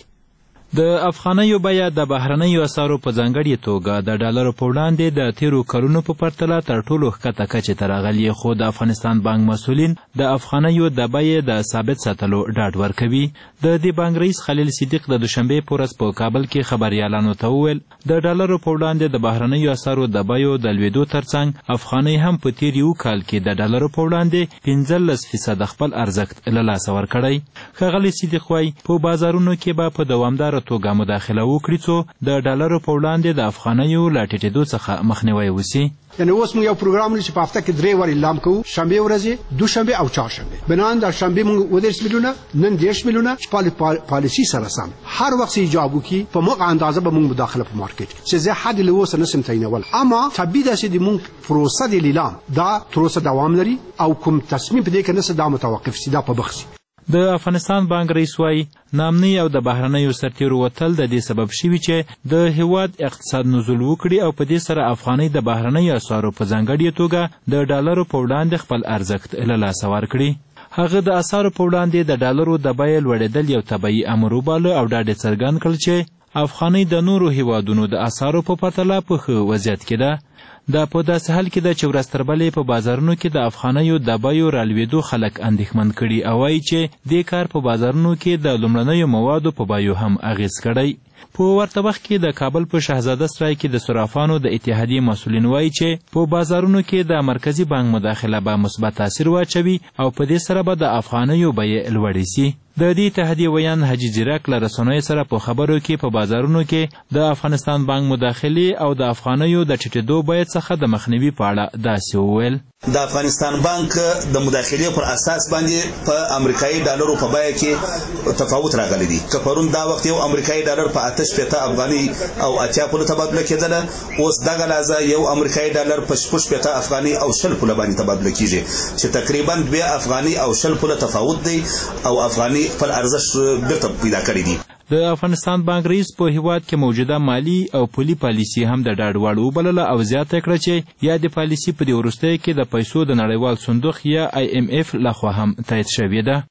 د افغانیو بیه د بهرنیو اسعارو په ځانګړې توګه د ډالرو په وړاندې د تیرو کلونو په پرتله تر ټولو ښکته کچې ته راغلي، خو د افغانستان بانک مسؤلین د افغانیو د بیې د ثابت ساتلو ډاډ ورکوي. د دې بانک رئیس خلیل صدیق د دوشنبې په ورځ په کابل کې خبریالانو ته وویل د ډالرو په وړاندې د بهرنیو اسعارو د بیو د لوېدو ترڅنګ افغانۍ هم په تیر یو کال کې د ډالرو په وړاندې پنځلس فیصده خپل ارزښت له لاسه ورکړی. ښاغلی صدیق وایي په بازارونو کې به په دوامداره توګه مداخله وکړي څو د ډالرو په وړاندې د افغانیو له ټیټېدو څخه مخنیوی وسي. یعنی اوس موږ یو پروګرام لرو چې په هفته کې درې وارې اعلان کوو، شنبه ورځې، دوشنبه او چهارشنبه. بنان در شنبه موږ ودرس میلیونه، نن دیرش میلیونه چې پالیسی سره سم هر وخت ایجاب وکړي په موږ اندازه به موږ مداخله په مارکیټ چې زه حد له اوسه نسم تعینول، اما طبیعي ده چې د موږ پروسه د اعلان دا تر اوسه دوام لري او کوم تصمیم په دې کې نسه دا متوقف سي، دا په بخسي. د افغانستان بانک رئیس وایي نامني او د بهرنیو سرتیرو وتل د دې سبب شوي چې د هیواد اقتصاد نزول وکړي او په دې سره افغانۍ د بهرنیو اسعارو په ځانګړې توګه د ډالرو په وړاندې خپل ارزښت له لاسه ورکړي. هغه د اسعارو په وړاندې د ډالرو د بیې لوړېدل یو طبیعي امر وباله او ډاډ یې څرګند کړ چې افغانۍ د نورو هیوادونو د اسعارو په پرتله په ښه وضعیت کې ده. دا په داسې حال کې ده چې ورځ تر بلې په بازارونو کې د افغانیو د بیو رالوېدو خلک اندېښمن کړي او وایي چې دې کار په بازارونو کې د لومړنیو موادو په بیو هم اغېز کړی. په ورته وخت کې د کابل په شهزاده سرای کې د صرافانو د اتحادیې مسؤلین وایي چې په بازارونو کې د مرکزي بانک مداخله به مثبت تاثیر واچوي او په دې سره به د افغانیو بیې لوړې سي. د دې اتحادیې ویان حاجي زیرک له رسنیو سره په خبرو کې په بازارونو کې د افغانستان بانک مداخلې او د افغانیو د ټیټېدو بیې څخه د مخنیوي په اړه داسې وویل. د افغانستان بانک د مداخلې پر اساس باندې په امریکایي ډالرو په بیه کې تفاوت راغلی دی. که پرون دا وخت یو امریکایي ډالر په اته شپېته افغاني او اتیا پوله تبادله کېدله، اوس دغه لحظه یو امریکایي ډالر په شپږ شپېته افغاني او شل پوله باندې تبادله کېږي چې تقریبا دوه افغاني او شل پوله تفاوت دی او افغاني خپل ارزښت بیرته پیدا کړی دی. د افغانستان بانک رئیس په هیواد کې موجوده مالی او پولي پالیسي هم د ډاډ وړ وبلله او زیاته کړه چې یا د پالیسي په دې وروستیو کې د پیسو د نړیوال صندوق یا آی ایم اف لخوا هم تایید شوې ده.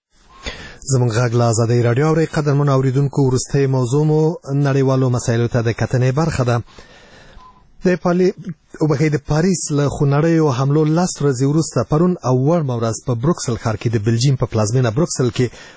زموږ غږ له آزادۍ راډیو اورئ. قدرمنو اورېدونکو، وروستۍ موضوع مو نړیوالو مسایلو ته د کتنې برخه ده. د پالي وبخې د پاریس له خونړیو حملو لس ورځې وروسته پرون او وړمه ورځ په بروکسل ښار کې د بلجیم په پلازمینه بروکسل کې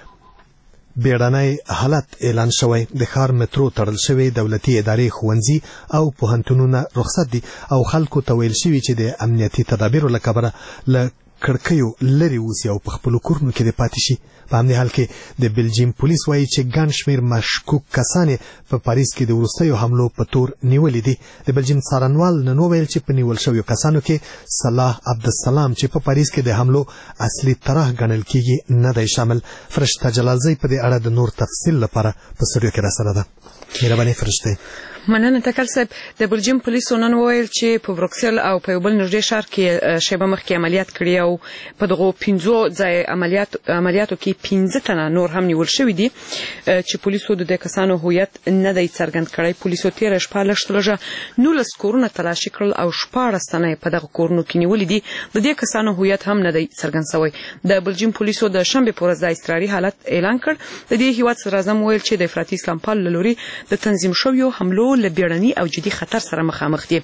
بیړنی حالت اعلان شوی. د ښار مترو تړل شوی، دولتي ادارې، ښوونځي او پوهنتونونه رخصت دي او خلکو ته ویل شوي چې د امنیتي تدابیرو له کبله له کړکیو لرې اوسي او په خپلو کورونو کې دې پاتې شي. په همدې حال کې د بلجیم پولیس وایي چې ګڼ شمېر مشکوک کسان په پاریس کې د وروستیو حملو په تور نیولي دي. د بلجیم څارنوال نن وویل چې په نیول شویو کسانو کې صلاح عبدالسلام چې په پاریس کې د حملو اصلي طرح ګڼل کېږي نه دی شامل. فرشته جلالزی په دې اړه د نور تفصیل لپاره په سټوډیو کې راسره ده. مهرباني فرشته. مننه تکل صاحب. د بلجیم پولیسو نن وویل چې په بروکسل او په یو بل نږدې ښار کې شیبه مخکې عملیات کړي او په دغو پنځو ځای عملیات عملیاتو کې پنځه تنه نور هم نیول شوي دي چې پولیسو د دې کسانو هویت نه دی څرګند کړی. پولیسو تېره شپه لږترلږه نولس کورونه تلاشي کړل او شپاړس تنه په دغه کورونو کې نیولي دي. د دې کسانو هویت هم نه دی څرګند شوی. د بلجیم پولیسو د شنبې په ورځ د اضطراري حالت اعلان کړ. د دې هیواد صدراعظم ویل چې د افراطي اسلام پال له لوري د تنظیم شویو حملو له بیړني او جدي خطر سره مخامخ دي.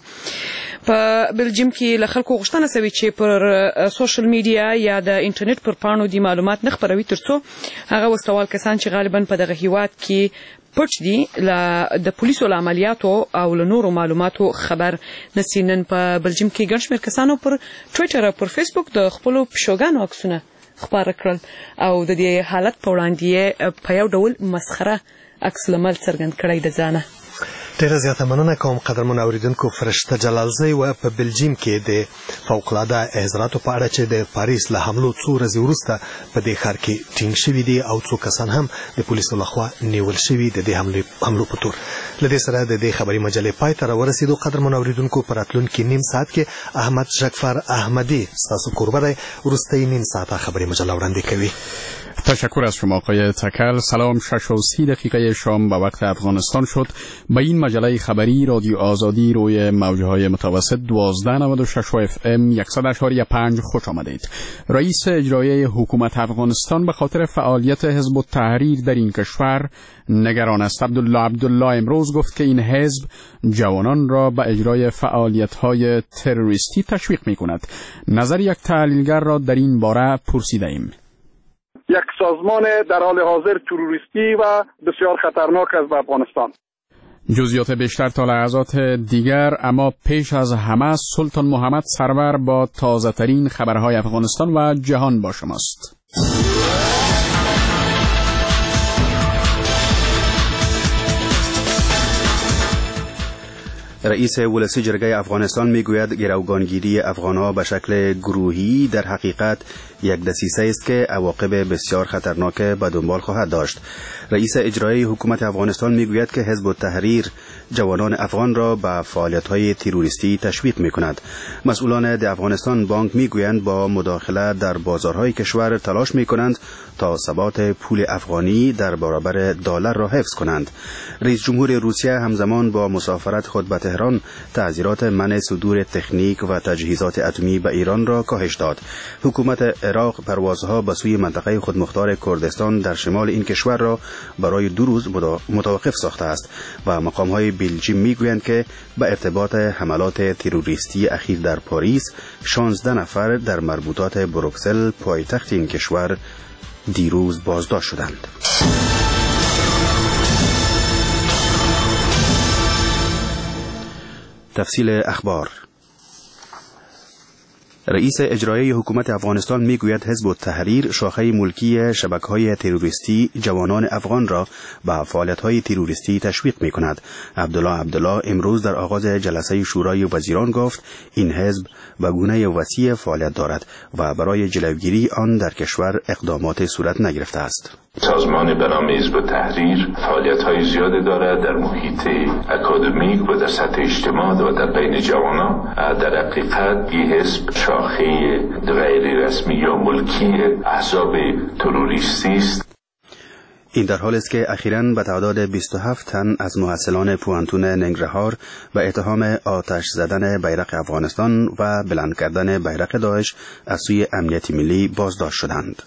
په بلجیم کې له خلکو غوښتنه شوې چې پر سوشل میډیا یا د انټرنیټ پر پاڼو د معلومات نه خپروي ترڅو هغه وسوال کسان چې غالبا په دغه هیواد کې پټ دي له د پولیسو له عملیاتو او له نورو معلوماتو خبر نشي. نن په بلجیم کې ګڼ شمېر کسانو پر ټویټر او پر فیسبوک د خپلو پیشوګانو عکسونه خپاره کړل او د دې حالت په وړاندې په یو ډول مسخره عکس العمل څرګند کړی د ځانه. ډیره زیاته مننه کوم قدرمن اوریدونکو. فرشته جلالزی و په بلجیم کې د فوق‌العاده احضاراتو په اړه چې د پاریس له حملو څو ورځې وروسته په دې ښار کې ټینګ شوي دي او څو کسان هم د پولیسو لخوا نیول شوي د دې حملو په تور. له دې سره د دې خبري مجلې پای ته راورسېدو. قدرمن اوریدونکو، په راتلونکي نیم ساعت کې احمد شکفر احمدي ستاسو کوربه دی وروستۍ نیم ساعته خبري مجله وړاندې کوي. تشکر از شما آقای تکل. سلام. شش و سی دقیقه شام به وقت افغانستان شد. به این مجله خبری رادیو آزادی روی موجهای متوسط دوازده نود و شش و اف ام صد و اشاری پنج خوش آمدید. رئیس اجرایی حکومت افغانستان به خاطر فعالیت حزب التحریر در این کشور نگران است. عبدالله عبدالله امروز گفت که این حزب جوانان را به اجرای فعالیت‌های تروریستی تشویق می‌کند. نظر یک تحلیلگر را در این باره پرسیدیم. یک سازمان در حال حاضر تروریستی و بسیار خطرناک است به افغانستان. جزئیات بیشتر تا لحظات دیگر، اما پیش از همه سلطان محمد سرور با تازه ترین خبرهای افغانستان و جهان با شماست. رئیس ولسی جرگه افغانستان میگوید گروگانگیری افغانها به شکل گروهی در حقیقت یک دسیسه است که عواقب بسیار خطرناک به دنبال خواهد داشت. رئیس اجرایی حکومت افغانستان میگوید که حزب التحریر جوانان افغان را به فعالیت‌های تروریستی تشویق می‌کند. مسئولان د افغانستان بانک میگویند با مداخله در بازارهای کشور تلاش می‌کنند تا ثبات پول افغانی در برابر دلار را حفظ کنند. رئیس جمهور روسیه همزمان با مسافرت خود به تهران تعزیرات منع صدور تکنیک و تجهیزات اتمی به ایران را کاهش داد. حکومت عراق پروازها به سوی منطقه خودمختار کردستان در شمال این کشور را برای دو روز متوقف ساخته است و مقام‌های بلژیم میگویند که به ارتباط حملات تروریستی اخیر در پاریس شانزده نفر در مربوطات بروکسل پایتخت این کشور دیروز بازداشت شدند. تفصیل اخبار. رئیس اجرایی حکومت افغانستان میگوید حزب التحریر شاخه ملکی شبکه‌های تروریستی جوانان افغان را به فعالیت‌های تروریستی تشویق می‌کند. عبدالله عبدالله امروز در آغاز جلسه شورای وزیران گفت این حزب به گونه وسیع فعالیت دارد و برای جلوگیری آن در کشور اقدامات صورت نگرفته است. سازمان به نام حزب التحریر فعالیت‌های زیادی دارد در محیط اکادمیک و در سطح اجتماع و در بین جوانان. در حقیقت این حزب شاخه غیر رسمی یا ملکی احزاب تروریستی است. این در حال است که اخیراً به تعداد بیست و هفت تن از محصلان پوانتون ننگرهار به اتهام آتش زدن بیرق افغانستان و بلند کردن بیرق داعش از سوی امنیت ملی بازداشت شدند.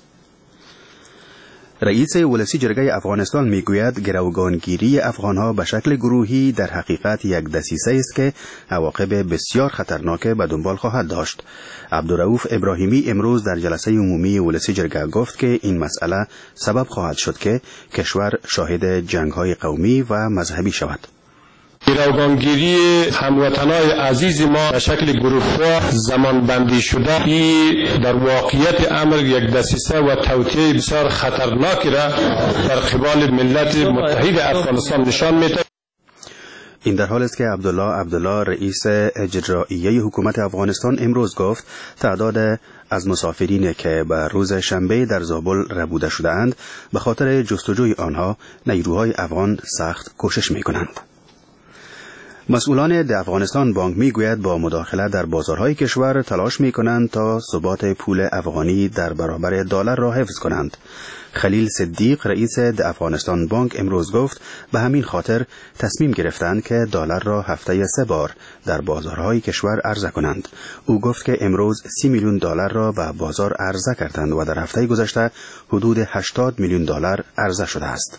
رئیس ولسی جرگه افغانستان میگوید گروگانگیری افغانها به شکل گروهی در حقیقت یک دسیسه است که عواقب بسیار خطرناک به دنبال خواهد داشت. عبدالرؤوف ابراهیمی امروز در جلسه عمومی ولسی جرگه گفت که این مسئله سبب خواهد شد که کشور شاهد جنگ‌های قومی و مذهبی شود. گروگانگیری هموطنای عزیز ما به شکل گروه‌ها زمان بندی شده این در واقعیت امر یک دسیسه و توطئه بسیار خطرناکی را در قبال ملت متحد افغانستان نشان می‌دهد. این در حال است که عبدالله عبدالله رئیس اجرایی حکومت افغانستان امروز گفت تعداد از مسافرین که به روز شنبه در زابل ربوده شده‌اند به خاطر جستجوی آنها نیروهای افغان سخت کوشش می‌کنند. مسئولان د افغانستان بانک میگوید با مداخله در بازارهای کشور تلاش میکنند تا ثبات پول افغانی در برابر دلار را حفظ کنند. خلیل صدیق رئیس د افغانستان بانک امروز گفت به همین خاطر تصمیم گرفتند که دلار را هفته سه بار در بازارهای کشور عرضه کنند. او گفت که امروز سی میلیون دلار را به بازار عرضه کردند و در هفته گذشته حدود هشتاد میلیون دلار عرضه شده است.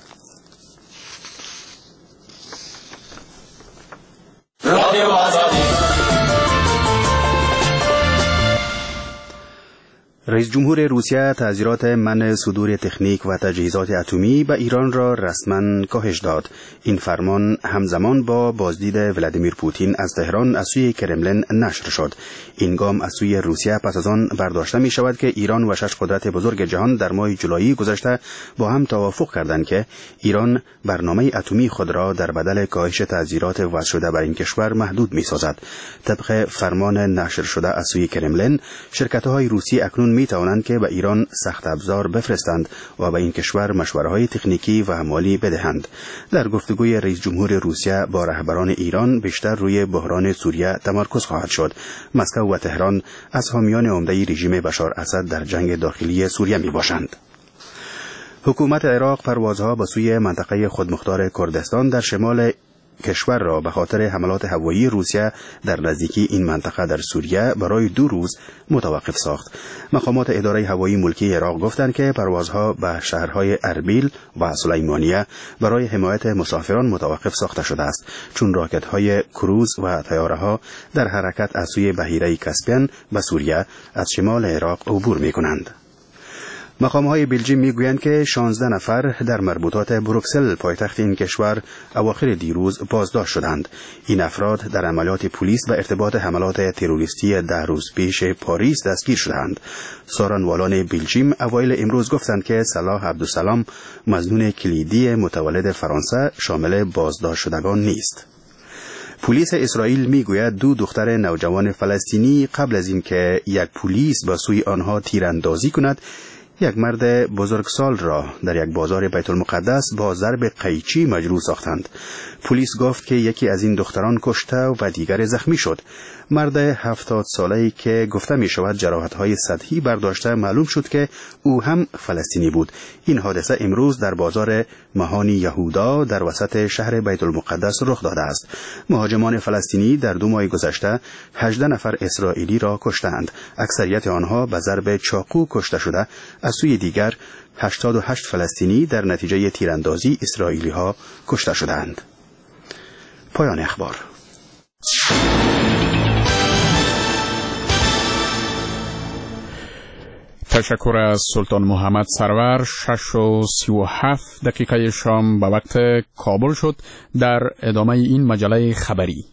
رئیس جمهور روسیه تعزیرات منع صدور تکنیک و تجهیزات اتمی به ایران را رسما کاهش داد. این فرمان همزمان با بازدید ولادیمیر پوتین از تهران از سوی کرملین نشر شد. این گام از سوی روسیه پس از آن برداشته می شود که ایران و شش قدرت بزرگ جهان در ماه جولای گذشته با هم توافق کردند که ایران برنامه اتمی خود را در بدل کاهش تعزیرات وضع شده بر این کشور محدود می سازد. طبق فرمان نشر شده از سوی کرملین، شرکت‌های روسی اکنون می توانند که به ایران سخت ابزار بفرستند و به این کشور مشوره‌های تکنیکی و مالی بدهند. در گفتگوی رئیس جمهور روسیه با رهبران ایران بیشتر روی بحران سوریه تمرکز خواهد شد. مسکو و تهران از حامیان عمده رژیم بشار اسد در جنگ داخلی سوریه می باشند. حکومت عراق پروازها به سوی منطقه خودمختار کردستان در شمال کشور را به خاطر حملات هوایی روسیه در نزدیکی این منطقه در سوریه برای دو روز متوقف ساخت. مقامات اداره هوایی ملکی عراق گفتند که پروازها به شهرهای اربیل و سلیمانیه برای حمایت مسافران متوقف ساخته شده است، چون راکت‌های کروز و طیاره‌ها در حرکت از سوی بحیره کاسپین به سوریه از شمال عراق عبور می‌کنند. مقام‌های بلژیم می‌گویند که شانزده نفر در مربوطات بروکسل پایتخت این کشور اواخر دیروز بازداشت شدند. این افراد در عملیات پلیس و ارتباط حملات تروریستی ده روز پیش پاریس دستگیر شدند. سارنوالان بلژیم اوایل امروز گفتند که صلاح عبدالسلام مظنون کلیدی متولد فرانسه شامل بازداشت شدگان نیست. پلیس اسرائیل میگوید دو دختر نوجوان فلسطینی قبل از اینکه یک پلیس با سوی آنها تیراندازی کند، یک مرد بزرگسال را در یک بازار بیت المقدس با ضرب قیچی مجروح ساختند. پلیس گفت که یکی از این دختران کشته و دیگر زخمی شد. مرد هفتاد ساله‌ای که گفته می شود جراحت‌های سطحی برداشته معلوم شد که او هم فلسطینی بود. این حادثه امروز در بازار مهانی یهودا در وسط شهر بیت المقدس رخ داده است. مهاجمان فلسطینی در دو ماه گذشته هجده نفر اسرائیلی را کشتند. اکثریت آنها به ضرب چاقو کشته شده، از سوی دیگر هشتاد و هشت فلسطینی در نتیجه تیراندازی اسرائیلی ها کشته شدند. پایان اخبار. تشکر از سلطان محمد سرور. شش و سی و هفت دقیقه شام به وقت کابل شد. در ادامه این مجله خبری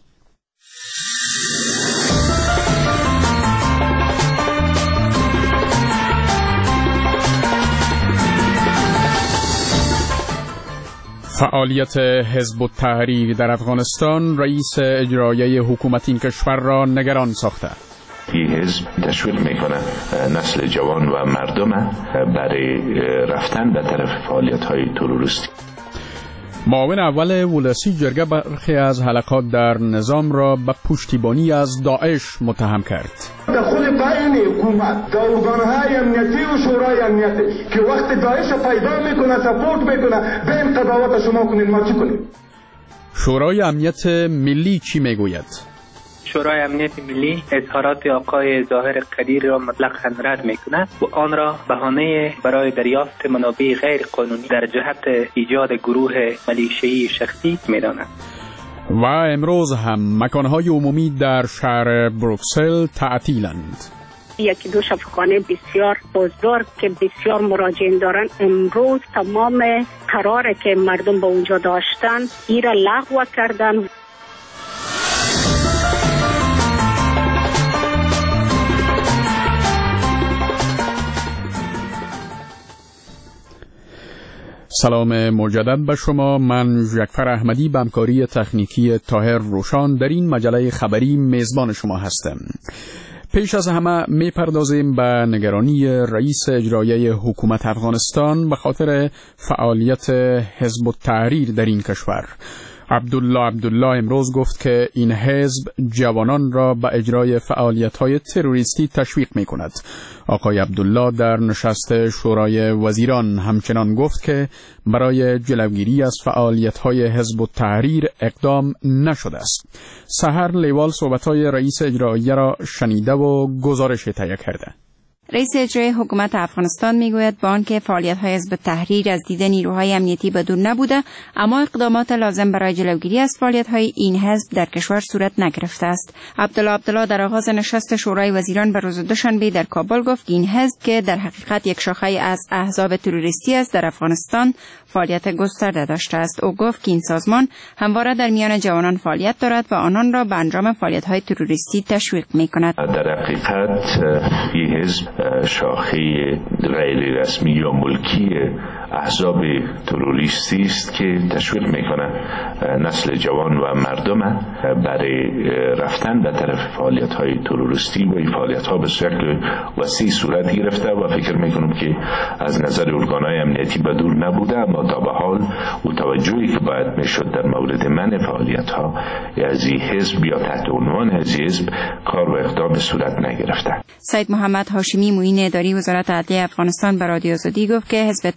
فعالیت حزب التحریر در افغانستان رئیس اجرایی حکومت این کشور را نگران ساخته. این حزب تشویق میکنه نسل جوان و مردم برای رفتن به طرف فعالیت های تروریستی. معاون اول ولسی جرگه برخی از حلقات در نظام را به پشتیبانی از داعش متهم کرد. دخول بین حکومت در ارگانهای امنیتی و شورای امنیتی که وقت داعش پیدا میکنه سپورت میکنه به این قضاوت شما کنید، ما چی کنیم؟ شورای امنیت ملی چی میگوید؟ شورای امنیت ملی اظهارات آقای ظاهر قدیر را مطلقاً رد می‌کند و آن را بهانه برای دریافت منابع غیر قانونی در جهت ایجاد گروه ملیشه‌ای شخصی می‌داند. و امروز هم مکان‌های عمومی در شهر بروکسل تعطیلند. یکی دو شفاخانه بسیار بزرگ که بسیار مراجعین دارند امروز تمام قراری که مردم به اونجا داشتن ای را لغو کردن. سلام مجدد به شما. من ژکفر احمدی به همکاری تکنیکی طاهر روشان در این مجله خبری میزبان شما هستم. پیش از همه میپردازیم به نگرانی رئیس اجرایی حکومت افغانستان به خاطر فعالیت حزب التحریر در این کشور. عبدالله عبدالله امروز گفت که این حزب جوانان را به اجرای فعالیت‌های تروریستی تشویق می‌کند. آقای عبدالله در نشست شورای وزیران همچنان گفت که برای جلوگیری از فعالیت‌های حزب التحریر اقدام نشده است. سحر لیوال صحبت‌های رئیس اجرایی را شنیده و گزارش تهیه کرده. رئیس اجرایی حکومت افغانستان میگوید با آنکه فعالیت‌های حزب التحریر از دید نیروهای امنیتی بدون نبوده، اما اقدامات لازم برای جلوگیری از فعالیت‌های این حزب در کشور صورت نگرفته است. عبدالله عبدالله در آغاز نشست شورای وزیران به روز دوشنبه در کابل گفت که این حزب که در حقیقت یک شاخه از احزاب تروریستی است در افغانستان فعالیت گسترده داشته است. او گفت که این سازمان همواره در میان جوانان فعالیت دارد و آنان را به انجام فعالیت‌های تروریستی تشویق می‌کند. در حقیقت این حزب شاخه غیر رسمی یا ملکی احزاب تروریستی است که تشویق میکنه نسل جوان و مردم برای رفتن به طرف فعالیت های تروریستی و این فعالیت ها به شکل وسیع صورت گرفته و فکر میکنم که از نظر ارگان های امنیتی به دور نبوده، اما تا به حال و توجهی که باید میشد در مورد منع فعالیت ها از این حزب یا تحت عنوان از حزب کار و اقدام صورت نگرفته. سید محمد هاشمی معین اداری وزارت عدلیه افغانستان به رادیو آزادی گفت که حزب تحریر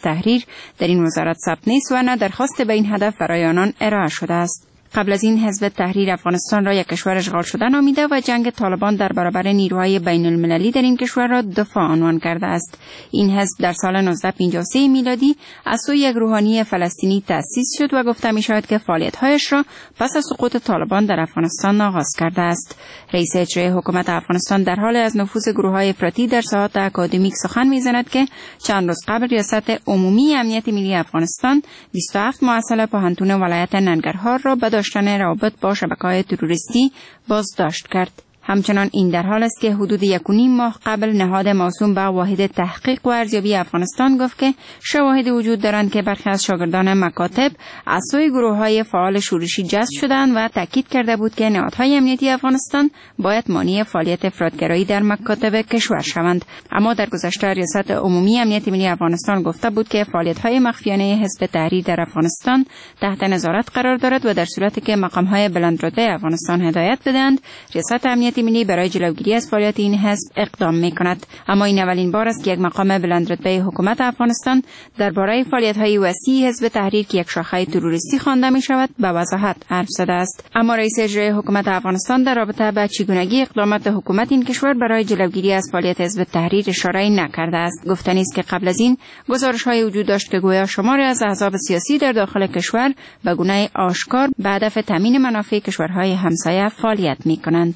تحریر در این وزارت ثبت نیست و نه درخواست به این هدف برای آنان ارائه شده است. قبل از این حزب تحریر افغانستان را یک کشور اشغال شده نامیده و جنگ طالبان در برابر نیروهای بین المللی در این کشور را دفاع عنوان کرده است. این حزب در سال نوزده پنجاه و سه میلادی از سوی یک روحانی فلسطینی تأسیس شد و گفته می شود که فعالیت‌هایش را پس از سقوط طالبان در افغانستان آغاز کرده است. رئیس اجرایی حکومت افغانستان در حال از نفوذ گروه‌های افراطی در ساحات اکادمیک سخن می‌زند که چند روز قبل ریاست عمومی امنیت ملی افغانستان بیست و هفت معسل پوهنتون ولایت ننگرهار را به داشتن روابط با شبکه‌های تروریستی بازداشت کرد. همچنان این در حال است که حدود یک و نیم ماه قبل نهاد موسوم به واحد تحقیق و ارزیابی افغانستان گفت که شواهد وجود دارند که برخی از شاگردان مکاتب از سوی گروه‌های فعال شورشی جذب شدند و تاکید کرده بود که نهادهای امنیتی افغانستان باید مانع فعالیت افراطگرایی در مکاتب کشور شوند. اما در گذشته ریاست عمومی امنیت ملی افغانستان گفته بود که فعالیت‌های مخفیانه حزب تحریر در افغانستان تحت نظارت قرار دارد و در صورتی که مقام‌های بلندرتبه افغانستان هدایت بدهند ریاست امنیت ملی برای جلوگیری از فعالیت این حزب اقدام می‌کند. اما این اولین بار است که یک مقام بلندرتبه حکومت افغانستان درباره فعالیت‌های وسیع حزب تحریر که یک شاخه تروریستی خوانده می‌شود به وضاحت حرف زده است. اما رئیس اجرایی حکومت افغانستان در رابطه با چگونگی اقدامات حکومت این کشور برای جلوگیری از فعالیت حزب تحریر اشاره نکرده است. گفتنی است که قبل از این گزارش‌های وجود داشت که گویا شماری از احزاب سیاسی در داخل کشور به گونه آشکار به هدف تامین منافع کشورهای همسایه فعالیت می‌کنند.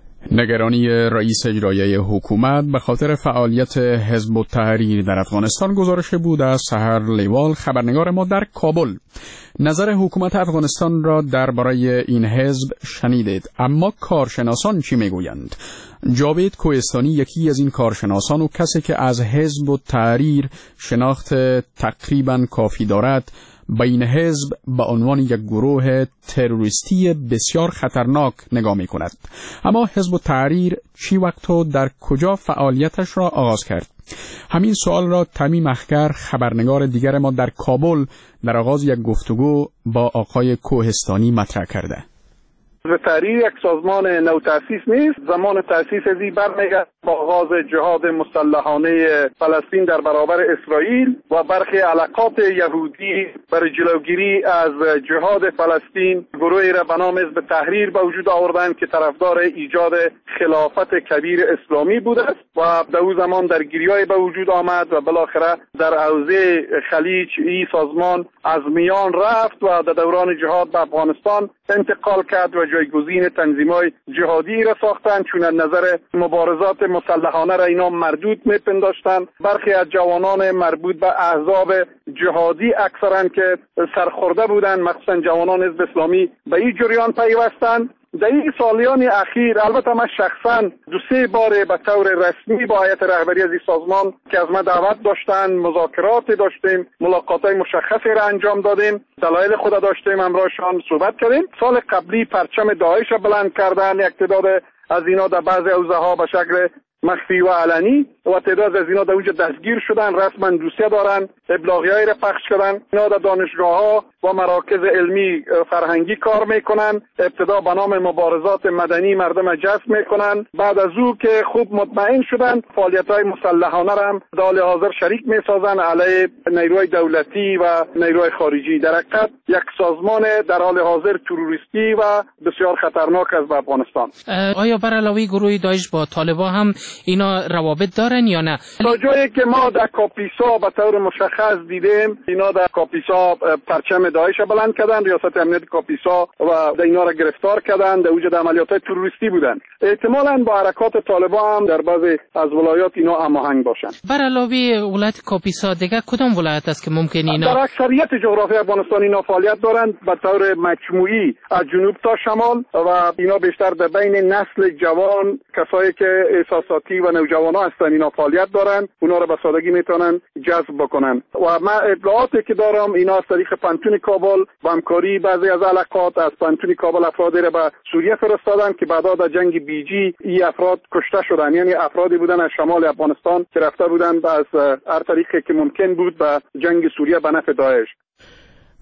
نگرانی رئیس اجرایی حکومت به خاطر فعالیت حزب التحریر در افغانستان گزارش بود از سحر لیوال خبرنگار ما در کابل. نظر حکومت افغانستان را درباره این حزب شنیدید، اما کارشناسان چی میگویند؟ جاوید کوهستانی یکی از این کارشناسان و کسی که از حزب التحریر شناخت تقریبا کافی دارد به این حزب به عنوان یک گروه تروریستی بسیار خطرناک نگاه می کند. اما حزب التحریر چی وقت و در کجا فعالیتش را آغاز کرد؟ همین سوال را تمیم اخگر خبرنگار دیگر ما در کابل در آغاز یک گفتگو با آقای کوهستانی مطرح کرده. حزب تحریر یک سازمان نو تأسیس نیست. زمان تأسیس ازی برمیگرد با آغاز جهاد مسلحانه فلسطین در برابر اسرائیل و برخی علاقات یهودی برای جلوگیری از جهاد فلسطین گروهی را به نام حزب تحریر به وجود آوردند که طرفدار ایجاد خلافت کبیر اسلامی بود است و در او زمان درگیری‌های به وجود آمد و بالاخره در حوزه خلیج این سازمان از میان رفت و در دوران جهاد به افغانستان انتقال کرد و جایگزین تنظیم‌های جهادی را ساختند، چون از نظر مبارزات مسلحانه را اینا مردود می‌پنداشتند. برخی از جوانان مربوط به احزاب جهادی اکثرا که سرخورده بودند، مخصوصا جوانان حزب اسلامی، به این جریان پیوستند. در این سالیان اخیر البته من شخصا دو سه بار به طور رسمی با هیئت رهبری از این سازمان که از ما دعوت داشتن مذاکرات داشتیم، ملاقات‌های مشخصی را انجام دادیم، دلایل خود داشتیم، همراهشان صحبت کردیم. سال قبلی پرچم داعش را بلند کردن یک تعداد از اینا در بعضی حوزه‌ها به شکل مخفی و علنی و تعداد از اینا در اونجا دستگیر شدن، رسما دوسیه دارن، ابلاغیه‌ای را پخش کردن. اینا در دانشگاه‌ها و مراکز علمی فرهنگی کار میکنن. ابتدا به نام مبارزات مدنی مردم جذب میکنن، بعد از او که خوب مطمئن شدن فعالیت‌های مسلحانه را هم در حال حاضر شریک میسازن علیه نیروهای دولتی و نیروهای خارجی. در حقیقت یک سازمان در حال حاضر تروریستی و بسیار خطرناک است به افغانستان. آیا بر علاوه گروه داعش با طالبان هم اینا روابط دارن یا نه؟ تا جایی که ما در کاپیسا به طور مشخص دیدیم، اینا در کاپیسا پرچم داعش بلند کردن، ریاست امنیت کاپیسا و اینا را گرفتار کردن، در اوج عملیات تروریستی بودن. احتمالاً با حرکات طالبان هم در بعضی از ولایات اینا هماهنگ باشن. بر علاوه ولایت کاپیسا دیگه کدام ولایت است که ممکن اینا؟ در اکثریت جغرافی افغانستان اینا فعالیت دارند به طور مجموعی از جنوب تا شمال و اینا بیشتر در بین نسل جوان، کسایی که احساساتی و نوجوانان هستن اینا فعالیت دارن، اونا رو به سادگی میتونن جذب بکنن. و من اطلاعاتی که دارم اینا از طریق پانتون کابل با همکاری بعضی از علاقات از پانتون کابل افرادی رو به سوریه فرستادن که بعدا در جنگ بیجی این افراد کشته شدن، یعنی افرادی بودن از شمال افغانستان که رفته بودن از هر طریقی که ممکن بود به جنگ سوریه به نفع داعش.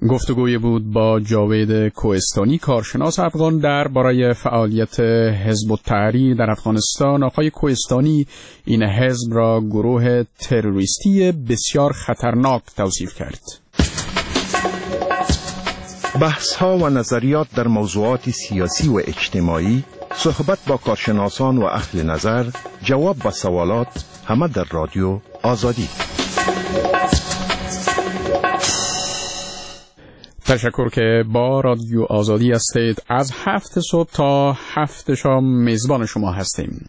گفتگوی بود با جاوید کوهستانی، کارشناس افغان در برای فعالیت حزب التحریر در افغانستان. آقای کوهستانی این حزب را گروه تروریستی بسیار خطرناک توصیف کرد. بحث ها و نظریات در موضوعات سیاسی و اجتماعی، صحبت با کارشناسان و اهل نظر، جواب به سوالات، همه در رادیو آزادی. تشکر که با رادیو آزادی هستید. از هفت صبح تا هفت شام میزبان شما هستیم.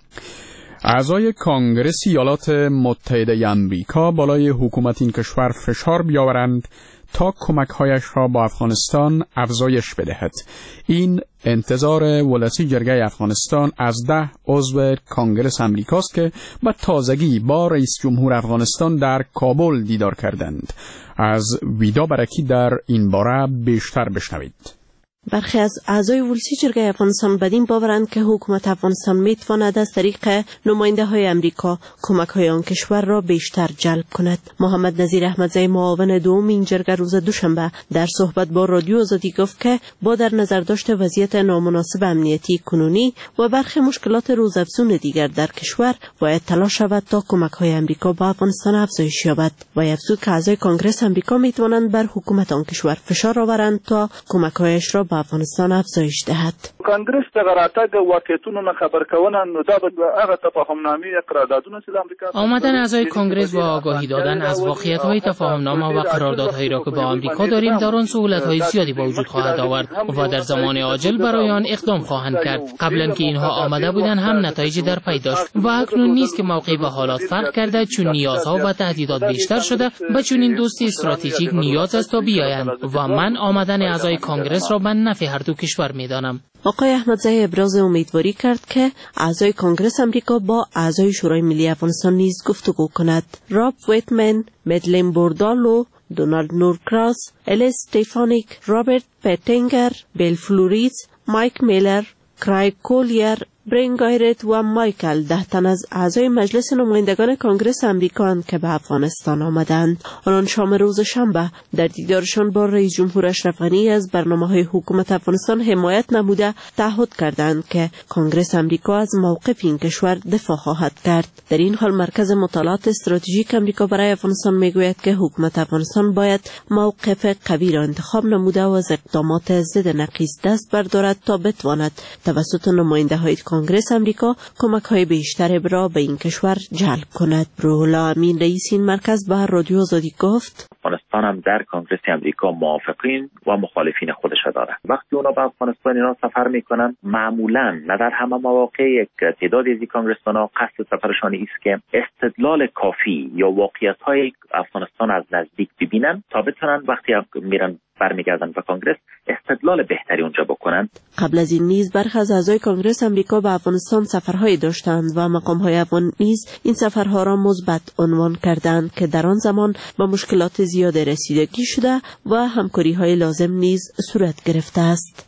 اعضای کانگرس ایالات متحده آمریکا بالای حکومت این کشور فشار بیاورند تا کمک‌هایش را با افغانستان افزایش بدهد. این انتظار ولسی جرگه افغانستان از ده عضو کانگرس امریکاست که با تازگی با رئیس جمهور افغانستان در کابل دیدار کردند. از ویدا برکی در این باره بیشتر بشنوید. برخی از اعضای ولسی جرگه افغانستان بدین باورند که حکومت افغانستان میتواند از طریق نماینده های امریکا کمک های آن کشور را بیشتر جلب کند. محمد نظیر احمدزی، معاون دوم این جرگه، روز دوشنبه در صحبت با رادیو آزادی گفت که با در نظر داشت وضعیت نامناسب امنیتی کنونی و برخی مشکلات روزافزون دیگر در کشور باید تلاش شود تا کمک های امریکا به افغانستان افزایش یابد و افزود که اعضای کانگرس امریکا میتوانند بر حکومت آن کشور فشار آورند تا کمک هایش را افغانستان افزایش دهد. کانگرس د راتګ واقعیتونو نه خبر کونه نو دا به هغه تفاهمنامه قراردادونه چې د امریکا آمدن اعضای کانگرس و آگاهی دادن از واقعیت‌های تفاهمنامه و قراردادهایی را که با آمریکا داریم در آن سهولت‌های زیادی به وجود خواهد آورد و در زمان عاجل برای آن اقدام خواهند کرد. قبلا که اینها آمده بودند هم نتایجی در پی داشت و اکنون نیست که موقع و حالات فرق کرده، چون نیازها و تهدیدات بیشتر شده و چون این دوستی استراتژیک نیاز است تا بیایند و من آمدن اعضای کانگرس را به نفع هر دو کشور می‌دانم. آقای احمدزی ابراز امیدواری کرد که اعضای کانگرس امریکا با اعضای شورای ملی افغانستان نیز گفتگو کند. راب ویتمن، مدلین بوردالو، دونالد نورکراس، الیس استفانیک، رابرت پتینگر، بیل فلوریز، مایک میلر، کرایگ کولیر، برین گایرت و مایکل ده تن از اعضای مجلس نمایندگان کانگرس امریکا که به افغانستان آمدند. آنان شام روز شنبه در دیدارشان با رئیس جمهور اشرف غنی از برنامه‌های حکومت افغانستان حمایت نموده تعهد کردند که کانگرس امریکا از موقف این کشور دفاع خواهد کرد. در این حال مرکز مطالعات استراتژیک امریکا برای افغانستان میگوید که حکومت افغانستان باید موقف قوی را انتخاب نموده و از اقدامات ضد نقیض دست بردارد تا بتواند توسط نماینده‌های کانگرس امریکا کمک های بیشتر را به این کشور جلب کند. روح الله امین، رئیس این مرکز، به رادیو آزادی گفت افغانستان هم در کانگرس امریکا موافقین و مخالفین خودش داره. وقتی اونا به افغانستان اینا سفر میکنن، معمولا نه در همه مواقع یک تعدادی از کانگرسمن‌ها قصد سفرشان است که استدلال کافی یا واقعیت‌های افغانستان از نزدیک ببینن تا بتونن وقتی میرن برمیگردن به کانگرس استدلال بهتری اونجا بکنند. قبل از این نیز برخی از اعضای کانگرس امریکا به افغانستان سفرهایی داشتند و مقام‌های افغان نیز این سفرها را مثبت عنوان کردند که در آن زمان با مشکلات زیاد رسیدگی شده و همکاری‌های لازم نیز صورت گرفته است.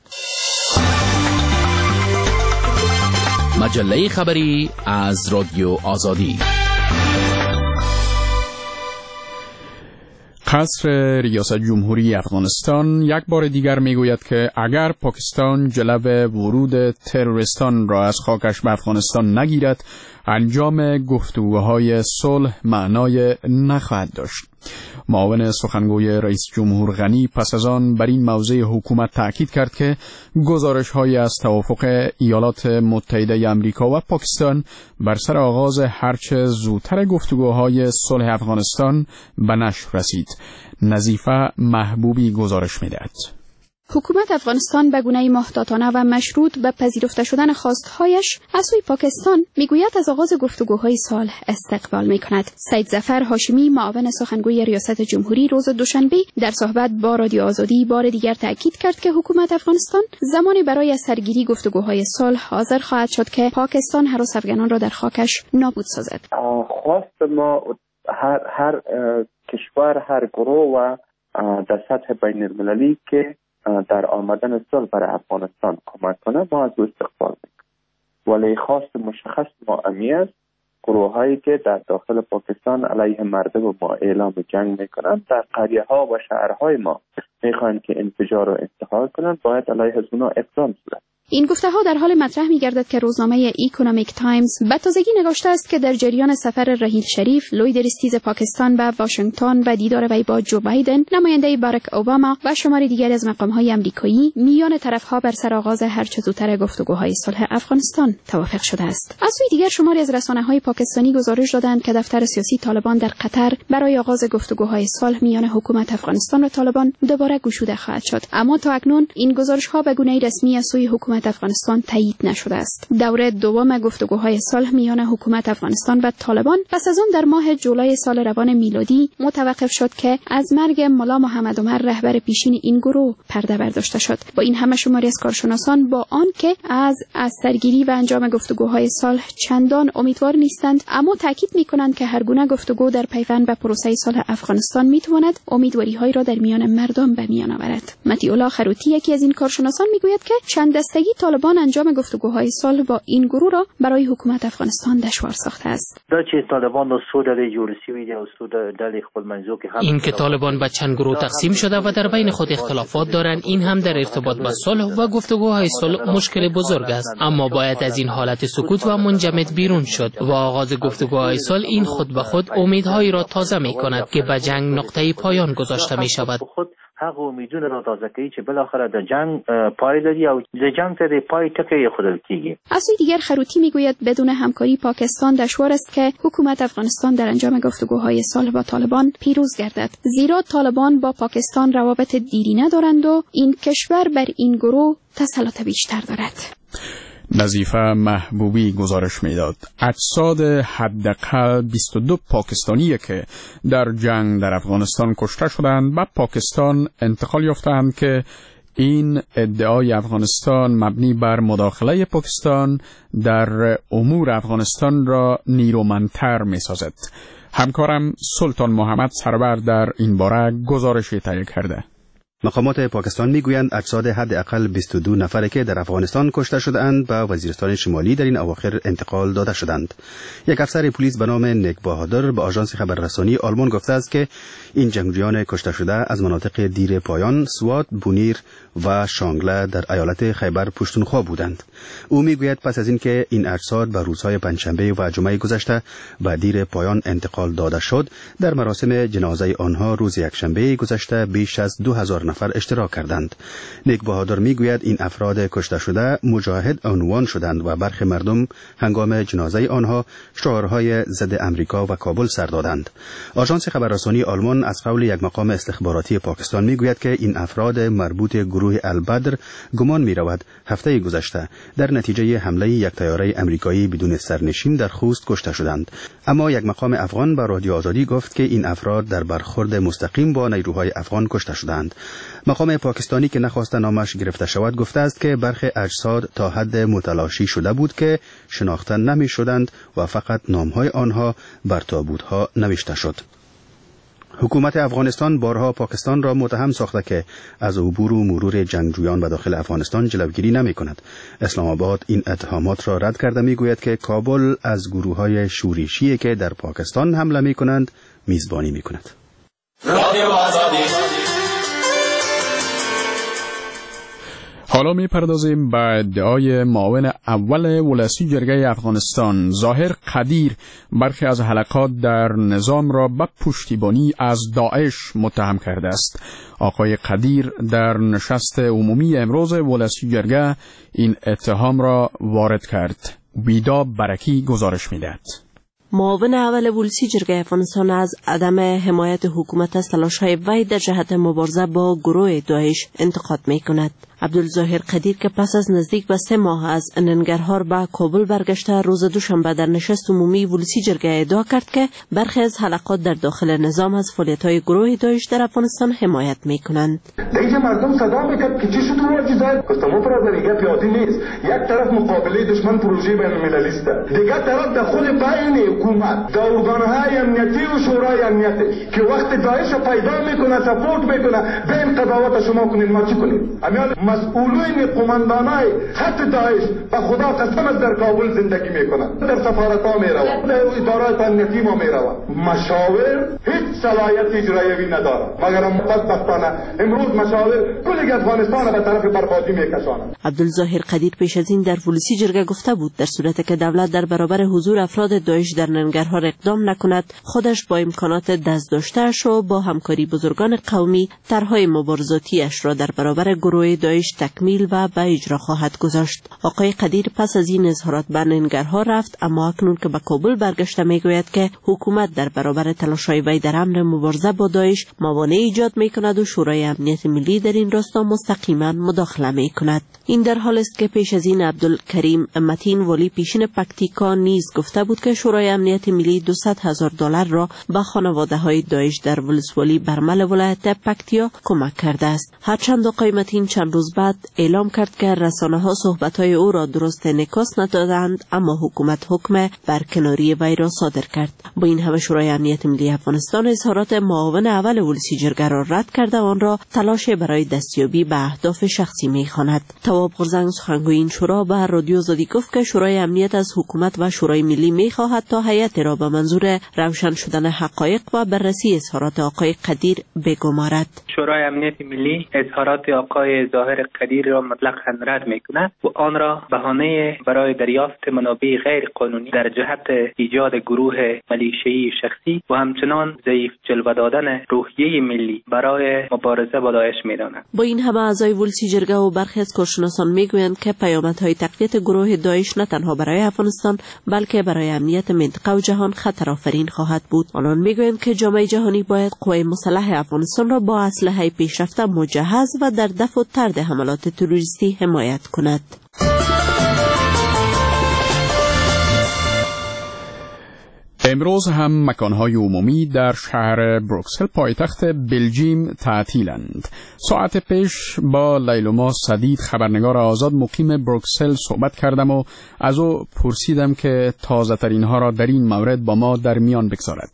مجله خبری از رادیو آزادی. قصر ریاست جمهوری افغانستان یک بار دیگر میگوید که اگر پاکستان جلو ورود تروریستان را از خاکش به افغانستان نگیرد، انجام گفتگوهای صلح معنای نخواهد داشت. معاون سخنگوی رئیس جمهور غنی پس از آن بر این موضع حکومت تاکید کرد که گزارش‌هایی از توافق ایالات متحده آمریکا و پاکستان بر سر آغاز هرچه زودتر گفتگوهای صلح افغانستان به نشر رسید. نظیفه محبوبی گزارش می‌دهد. حکومت افغانستان به گونه‌ای محتاطانه و مشروط به پذیرفته شدن خواستهایش از سوی پاکستان میگوید از آغاز گفتگوهای صلح استقبال میکند. سید ظفر هاشمی، معاون سخنگوی ریاست جمهوری، روز دوشنبه در صحبت با رادیو آزادی بار دیگر تاکید کرد که حکومت افغانستان زمانی برای سرگیری گفتگوهای صلح حاضر خواهد شد که پاکستان هراس افغانان را در خاکش نابود سازد. خواست ما هر هر کشور، هر گروه و در سطح بین المللی که در آمدن صلح برای افغانستان کمک کنه، ما از او استقبال میکنیم. ولی خواست مشخص ما امی است گروه هایی که در داخل پاکستان علیه مردم ما اعلام جنگ میکنند در قریه ها و شهرهای ما میخوان که انفجار و انتحار کنند، باید علیه از اونا اقدام صورت. این گفته ها در حال مطرح می گردد که روزنامه اکونومیک تایمز به تازگی نگاشته است که در جریان سفر رحیل شریف لوید اریستیز پاکستان به واشنگتن و دیدار وی با جو بایدن، نماینده باراک اوباما و شمار دیگری از مقام‌های آمریکایی میان طرف‌ها بر سر آغاز هر چه زودتر گفتگوهای صلح افغانستان توافق شده است. از سوی دیگر شماری از رسانه‌های پاکستانی گزارش دادند که دفتر سیاسی طالبان در قطر برای آغاز گفتگوهای صلح میان حکومت افغانستان و طالبان دوباره گشوده خواهد شد، اما تا اکنون این گزارش‌ها به گونه‌ای رسمی از سوی حکومت افغانستان تایید نشده است. دوره دوم گفتگوهای صلح میان حکومت افغانستان و طالبان پس از آن در ماه جولای سال روان میلادی متوقف شد که از مرگ ملا محمد عمر رهبر پیشین این گروه پرده برداشته شد. با این همه شماری از کارشناسان با آن که از از سرگیری و انجام گفتگوهای صلح چندان امیدوار نیستند، اما تاکید می‌کنند که هر گونه گفتگو در پیوند به پروسه صلح افغانستان می‌تواند امیدواری‌هایی را در میان مردم به میان آورد. متی‌الله خروتی یکی از این کارشناسان می‌گوید که چند دستگی طالبان انجام گفتگوهای صلح با این گروه را برای حکومت افغانستان دشوار ساخته است. این که طالبان به چند گروه تقسیم شده و در بین خود اختلافات دارند، این هم در ارتباط با صلح و گفتگوهای صلح مشکل بزرگ است، اما باید از این حالت سکوت و منجمد بیرون شد و آغاز گفتگوهای صلح این خود به خود امیدهایی را تازه می کند که به جنگ نقطه پایان گذاشته می شود. هغه امیدونه را تازه کوي چې بل اخره د جنگ پای لري او د جنگ ته د پای ټکی خودل کیږي. از سوی دیگر خروتی میگوید بدون همکاری پاکستان دشوار است که حکومت افغانستان در انجام گفتگوهای صلح با طالبان پیروز گردد، زیرا طالبان با پاکستان روابط دیرینه دارند و این کشور بر این گروه تسلط بیشتر دارد. نظیفه محبوبی گزارش میداد اجساد حداقل بیست و دو پاکستانی که در جنگ در افغانستان کشته شدند به پاکستان انتقال یافتند که این ادعای افغانستان مبنی بر مداخله پاکستان در امور افغانستان را نیرومندتر می‌سازد. همکارم سلطان محمد سرور در این باره گزارشی تهیه کرده. مقامات پاکستان میگویند اجساد حداقل بیست و دو نفری که در افغانستان کشته شده‌اند به وزیرستان شمالی در این اواخر انتقال داده شدند. یک افسر پلیس به نام نیک بهادر به آژانس خبررسانی آلمان گفته است که این جنگجویان کشته شده از مناطق دیر پایان، سوات، بونیر و شانگله در ایالت خیبر پشتونخوا بودند. او میگوید پس از اینکه این اجساد به روزهای پنجشنبه و جمعه گذشته به دیر پایان انتقال داده شد، در مراسم جنازه آنها روز یکشنبه گذشته بیش از دو هزار نفر اشتراک کردند. نیک بهادر میگوید این افراد کشته شده مجاهد عنوان شدند و برخی مردم هنگام جنازه آنها شعارهای ضد امریکا و کابل سر دادند. آژانس خبررسانی آلمان از قول یک مقام استخباراتی پاکستان میگوید که این افراد مربوط گروه البدر گمان میرود هفته گذشته در نتیجه حمله یک طیاره امریکایی بدون سرنشین در خوست کشته شدند. اما یک مقام افغان به رادیو آزادی گفت که این افراد در برخورد مستقیم با نیروهای افغان کشته شدند. مقام پاکستانی که نخواست نامش گرفته شود گفته است که برخی اجساد تا حد متلاشی شده بود که شناخته نمی شدند و فقط نامهای آنها بر تابوتها نوشته شد. حکومت افغانستان بارها پاکستان را متهم ساخته که از عبور و مرور جنگجویان به داخل افغانستان جلوگیری نمی کند. اسلام آباد این اتهامات را رد کرده می گوید که کابل از گروه‌های شورشی که در پاکستان حمله می کنند میزبانی می کند. حالا می پردازیم به ادعای معاون اول ولسی جرگه افغانستان ظاهر قدیر برخی از حلقات در نظام را به پشتیبانی از داعش متهم کرده است. آقای قدیر در نشست عمومی امروز ولسی جرگه این اتهام را وارد کرد. ویدا برکی گزارش می‌دهد. معاون اول ولسی جرگه افغانستان از عدم حمایت حکومت از تلاش‌های وی در جهت مبارزه با گروه داعش انتقاد می‌کند. عبدالظاهر قدیر که پس از نزدیک به سه ماه از ننگرهار به کابل برگشته روز دوشنبه در نشست عمومی ولسی جرگه ادعا کرد که برخی از حلقات در داخل نظام از فعالیت‌های گروه داعش در افغانستان حمایت می‌کنند. دیگه مردم صدا می‌کرد که چی شد اون چیزا گفتم برادر دیگه پیاده نیست. یک طرف مقابله دشمن پروژه بین‌المللی است. دیگه طرف در خود بین حکومت در ارگان‌های امنیتی و شورای امنیتی که وقت داعش پیدا می‌کنه سپورت می‌کنه بین قضاوت شما کنین ما چی کنیم؟ مسئولین قماندانای خط داعش به خدا قسم در کابل زندگی میکنند، در سفارت ها میروند، در ادارات امنیتی ما میروند. مشاور هیچ صلاحیت اجرایی ندارد، مگر بدبختانه امروز مشاور کل افغانستان به طرف بربادی میکشانند. عبدالظاهر قدیر پیش از این در ولسی جرگه گفته بود در صورتی که دولت در برابر حضور افراد داعش در ننگرهار اقدام نکند، خودش با امکانات دست داشته‌اش و با همکاری بزرگان قومی طرح‌های مبارزاتیش را در برابر گروه داعش تکمیل و به اجرا خواهد گذاشت. آقای قدیر پس از این اظهارات به ننگرهار رفت، اما اکنون که به کابل برگشته میگوید که حکومت در برابر تلاش‌های وی در امر مبارزه با داعش موانع ایجاد میکند و شورای امنیت ملی در این راستا مستقیما مداخله میکند. این در حال است که پیش از این عبدالکریم متین ولی پیشین پکتیکا نیز گفته بود که شورای امنیت ملی دویست هزار دلار را به خانواده های داعش در ولسوالی برمل ولایت پکتیا کمک کرده است. هرچند آقای متین چند روز بعد اعلام کرد که رسانه ها صحبت های او را درست انعکاس ندادند، اما حکومت حکم برکناری وی را صادر کرد. با این همه شورای امنیت ملی افغانستان اظهارات معاون اول ولسی جرگه را رد کرده آن را تلاش برای دستیابی به اهداف شخصی می‌خواند. تواب غرزنگ سخنگوی این شورا به رادیو آزادی گفت که شورای امنیت از حکومت و شورای ملی می‌خواهد تا هیئت را به منظور روشن شدن حقایق و بررسی اظهارات آقای قدیر بگمارد. شورای امنیت ملی اظهارات آقای ظاهر قدیر را مطلقاً رد می‌کند و آن را بهانه برای دریافت منابع غیر قانونی در جهت ایجاد گروه ملیشه‌ای شخصی و همچنان ضعیف جلوه دادن روحیه ملی برای مبارزه با داعش می‌داند. با این همه اعضای ولسی جرگه و برخی از کارشناسان میگویند که پیامدهای تقویت گروه داعش نه تنها برای افغانستان بلکه برای امنیت منطقه و جهان خطر آفرین خواهد بود. آنان میگویند که جامعه جهانی باید قوای مسلح افغانستان را با اسلحه پیشرفته مجهز و در دفع و طرد حملات تروریستی حمایت کند. امروز هم مکانهای عمومی در شهر بروکسل پایتخت بلژیم تعطیلند. ساعت پیش با لیلوما سدید خبرنگار آزاد مقیم بروکسل صحبت کردم و از او پرسیدم که تازه ترین ها را در این مورد با ما در میان بگذارد.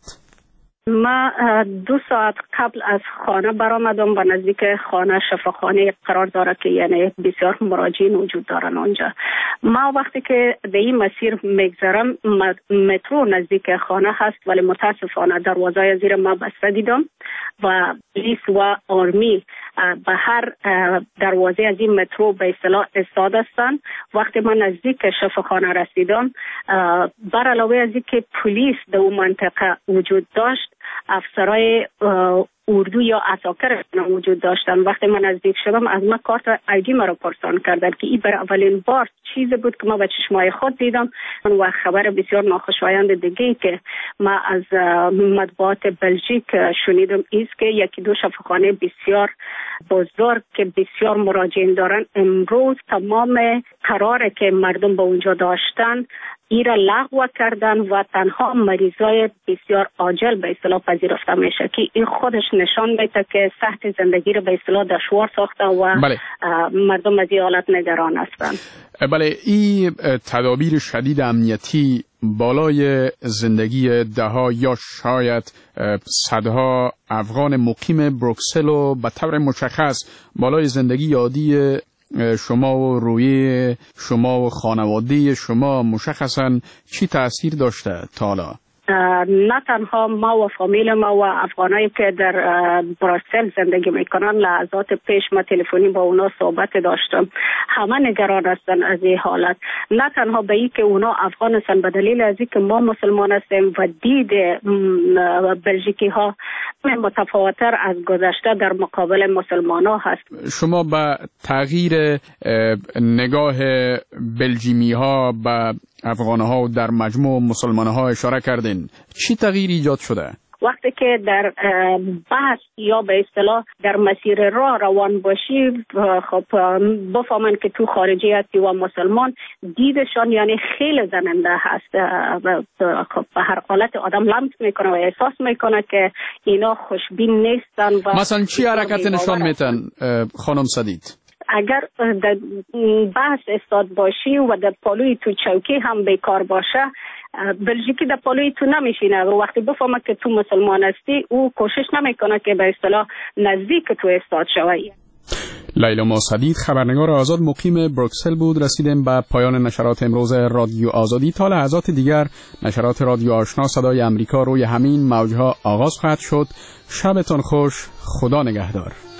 ما دو ساعت قبل از خانه برآمدم و نزدیک خانه شفاخانه قرار داره که یعنی بسیار مراجعین وجود دارن اونجا. ما وقتی که به این مسیر میگذرم مترو نزدیک خانه هست ولی متاسفانه دروازه زیر ما بسته دیدم و پلیس و آرمی به هر دروازه از این مترو به اصطلاح ایستاده هستند. وقتی من نزدیک شفاخانه رسیدم بر علاوه از اینکه پلیس در اون منطقه وجود داشت افسرای اردو یا عساکر وجود داشتن. وقتی من نزدیک شدم از من کارت آیدی مرا پرسان کردن که این بر اولین بار چیزی بود که ما به چشمای خود دیدم و خبر بسیار ناخوشایند دیگه که ما از مطبوعات بلژیک شنیدم است که یکی دو شفاخانه بسیار بزرگ که بسیار مراجعین دارن امروز تمام قراره که مردم به اونجا داشتن ایرا لغو کردن و تنها مریضای بسیار عاجل به اصطلاح پذیرفته میشه که این خودش نشان میده که سخت زندگی رو به اصطلاح دشوار ساخته و بله. مردم از این حالت نگران هستند. بله، این تدابیر شدید امنیتی بالای زندگی دهها یا شاید صدها افغان مقیم بروکسل و به طور مشخص بالای زندگی عادی شما و روی شما و خانواده شما مشخصاً چی تأثیر داشته تا حالا؟ نه تنها ما و فامیل ما و افغانایی که در بروکسل زندگی میکنن لحظات پیش ما تلفنی با اونا صحبت داشتم، همه نگران هستن از این حالت. نه تنها به این که اونا افغان هستن به دلیل از این که ما مسلمان هستیم و دید بلژیکی ها متفاوتر از گذشته در مقابل مسلمان ها هست. شما به تغییر نگاه بلژیمی ها به افغانها و در مجموع مسلمانها اشاره کردین، چی تغییر ایجاد شده؟ وقتی که در بحث یا به اصطلاح در مسیر راه روان باشی خب بفهمن که تو خارجی هستی و مسلمان دیدشان یعنی خیلی زننده هست. خب به هر حالت آدم لمس میکنه و احساس میکنه که اینا خوشبین نیستن. و مثلا چی حرکت نشان میتن خانم سدید؟ اگر در بحث استاد باشی و در پالوی تو چوکی هم بیکار باشه، بلژیکی در پالوی تو نمیشینه و وقتی بفهمه که تو مسلمان هستی او کوشش نمیکنه که به اصطلاح نزدیک تو استاد شوی. لیلا ماسدید خبرنگار آزاد مقیم بروکسل بود. رسیدیم به پایان نشرات امروز رادیو آزادی. تا لحظات دیگر نشرات رادیو آشنا صدای امریکا روی همین موجها آغاز خواهد شد. شبتان خوش. خدا نگهدار.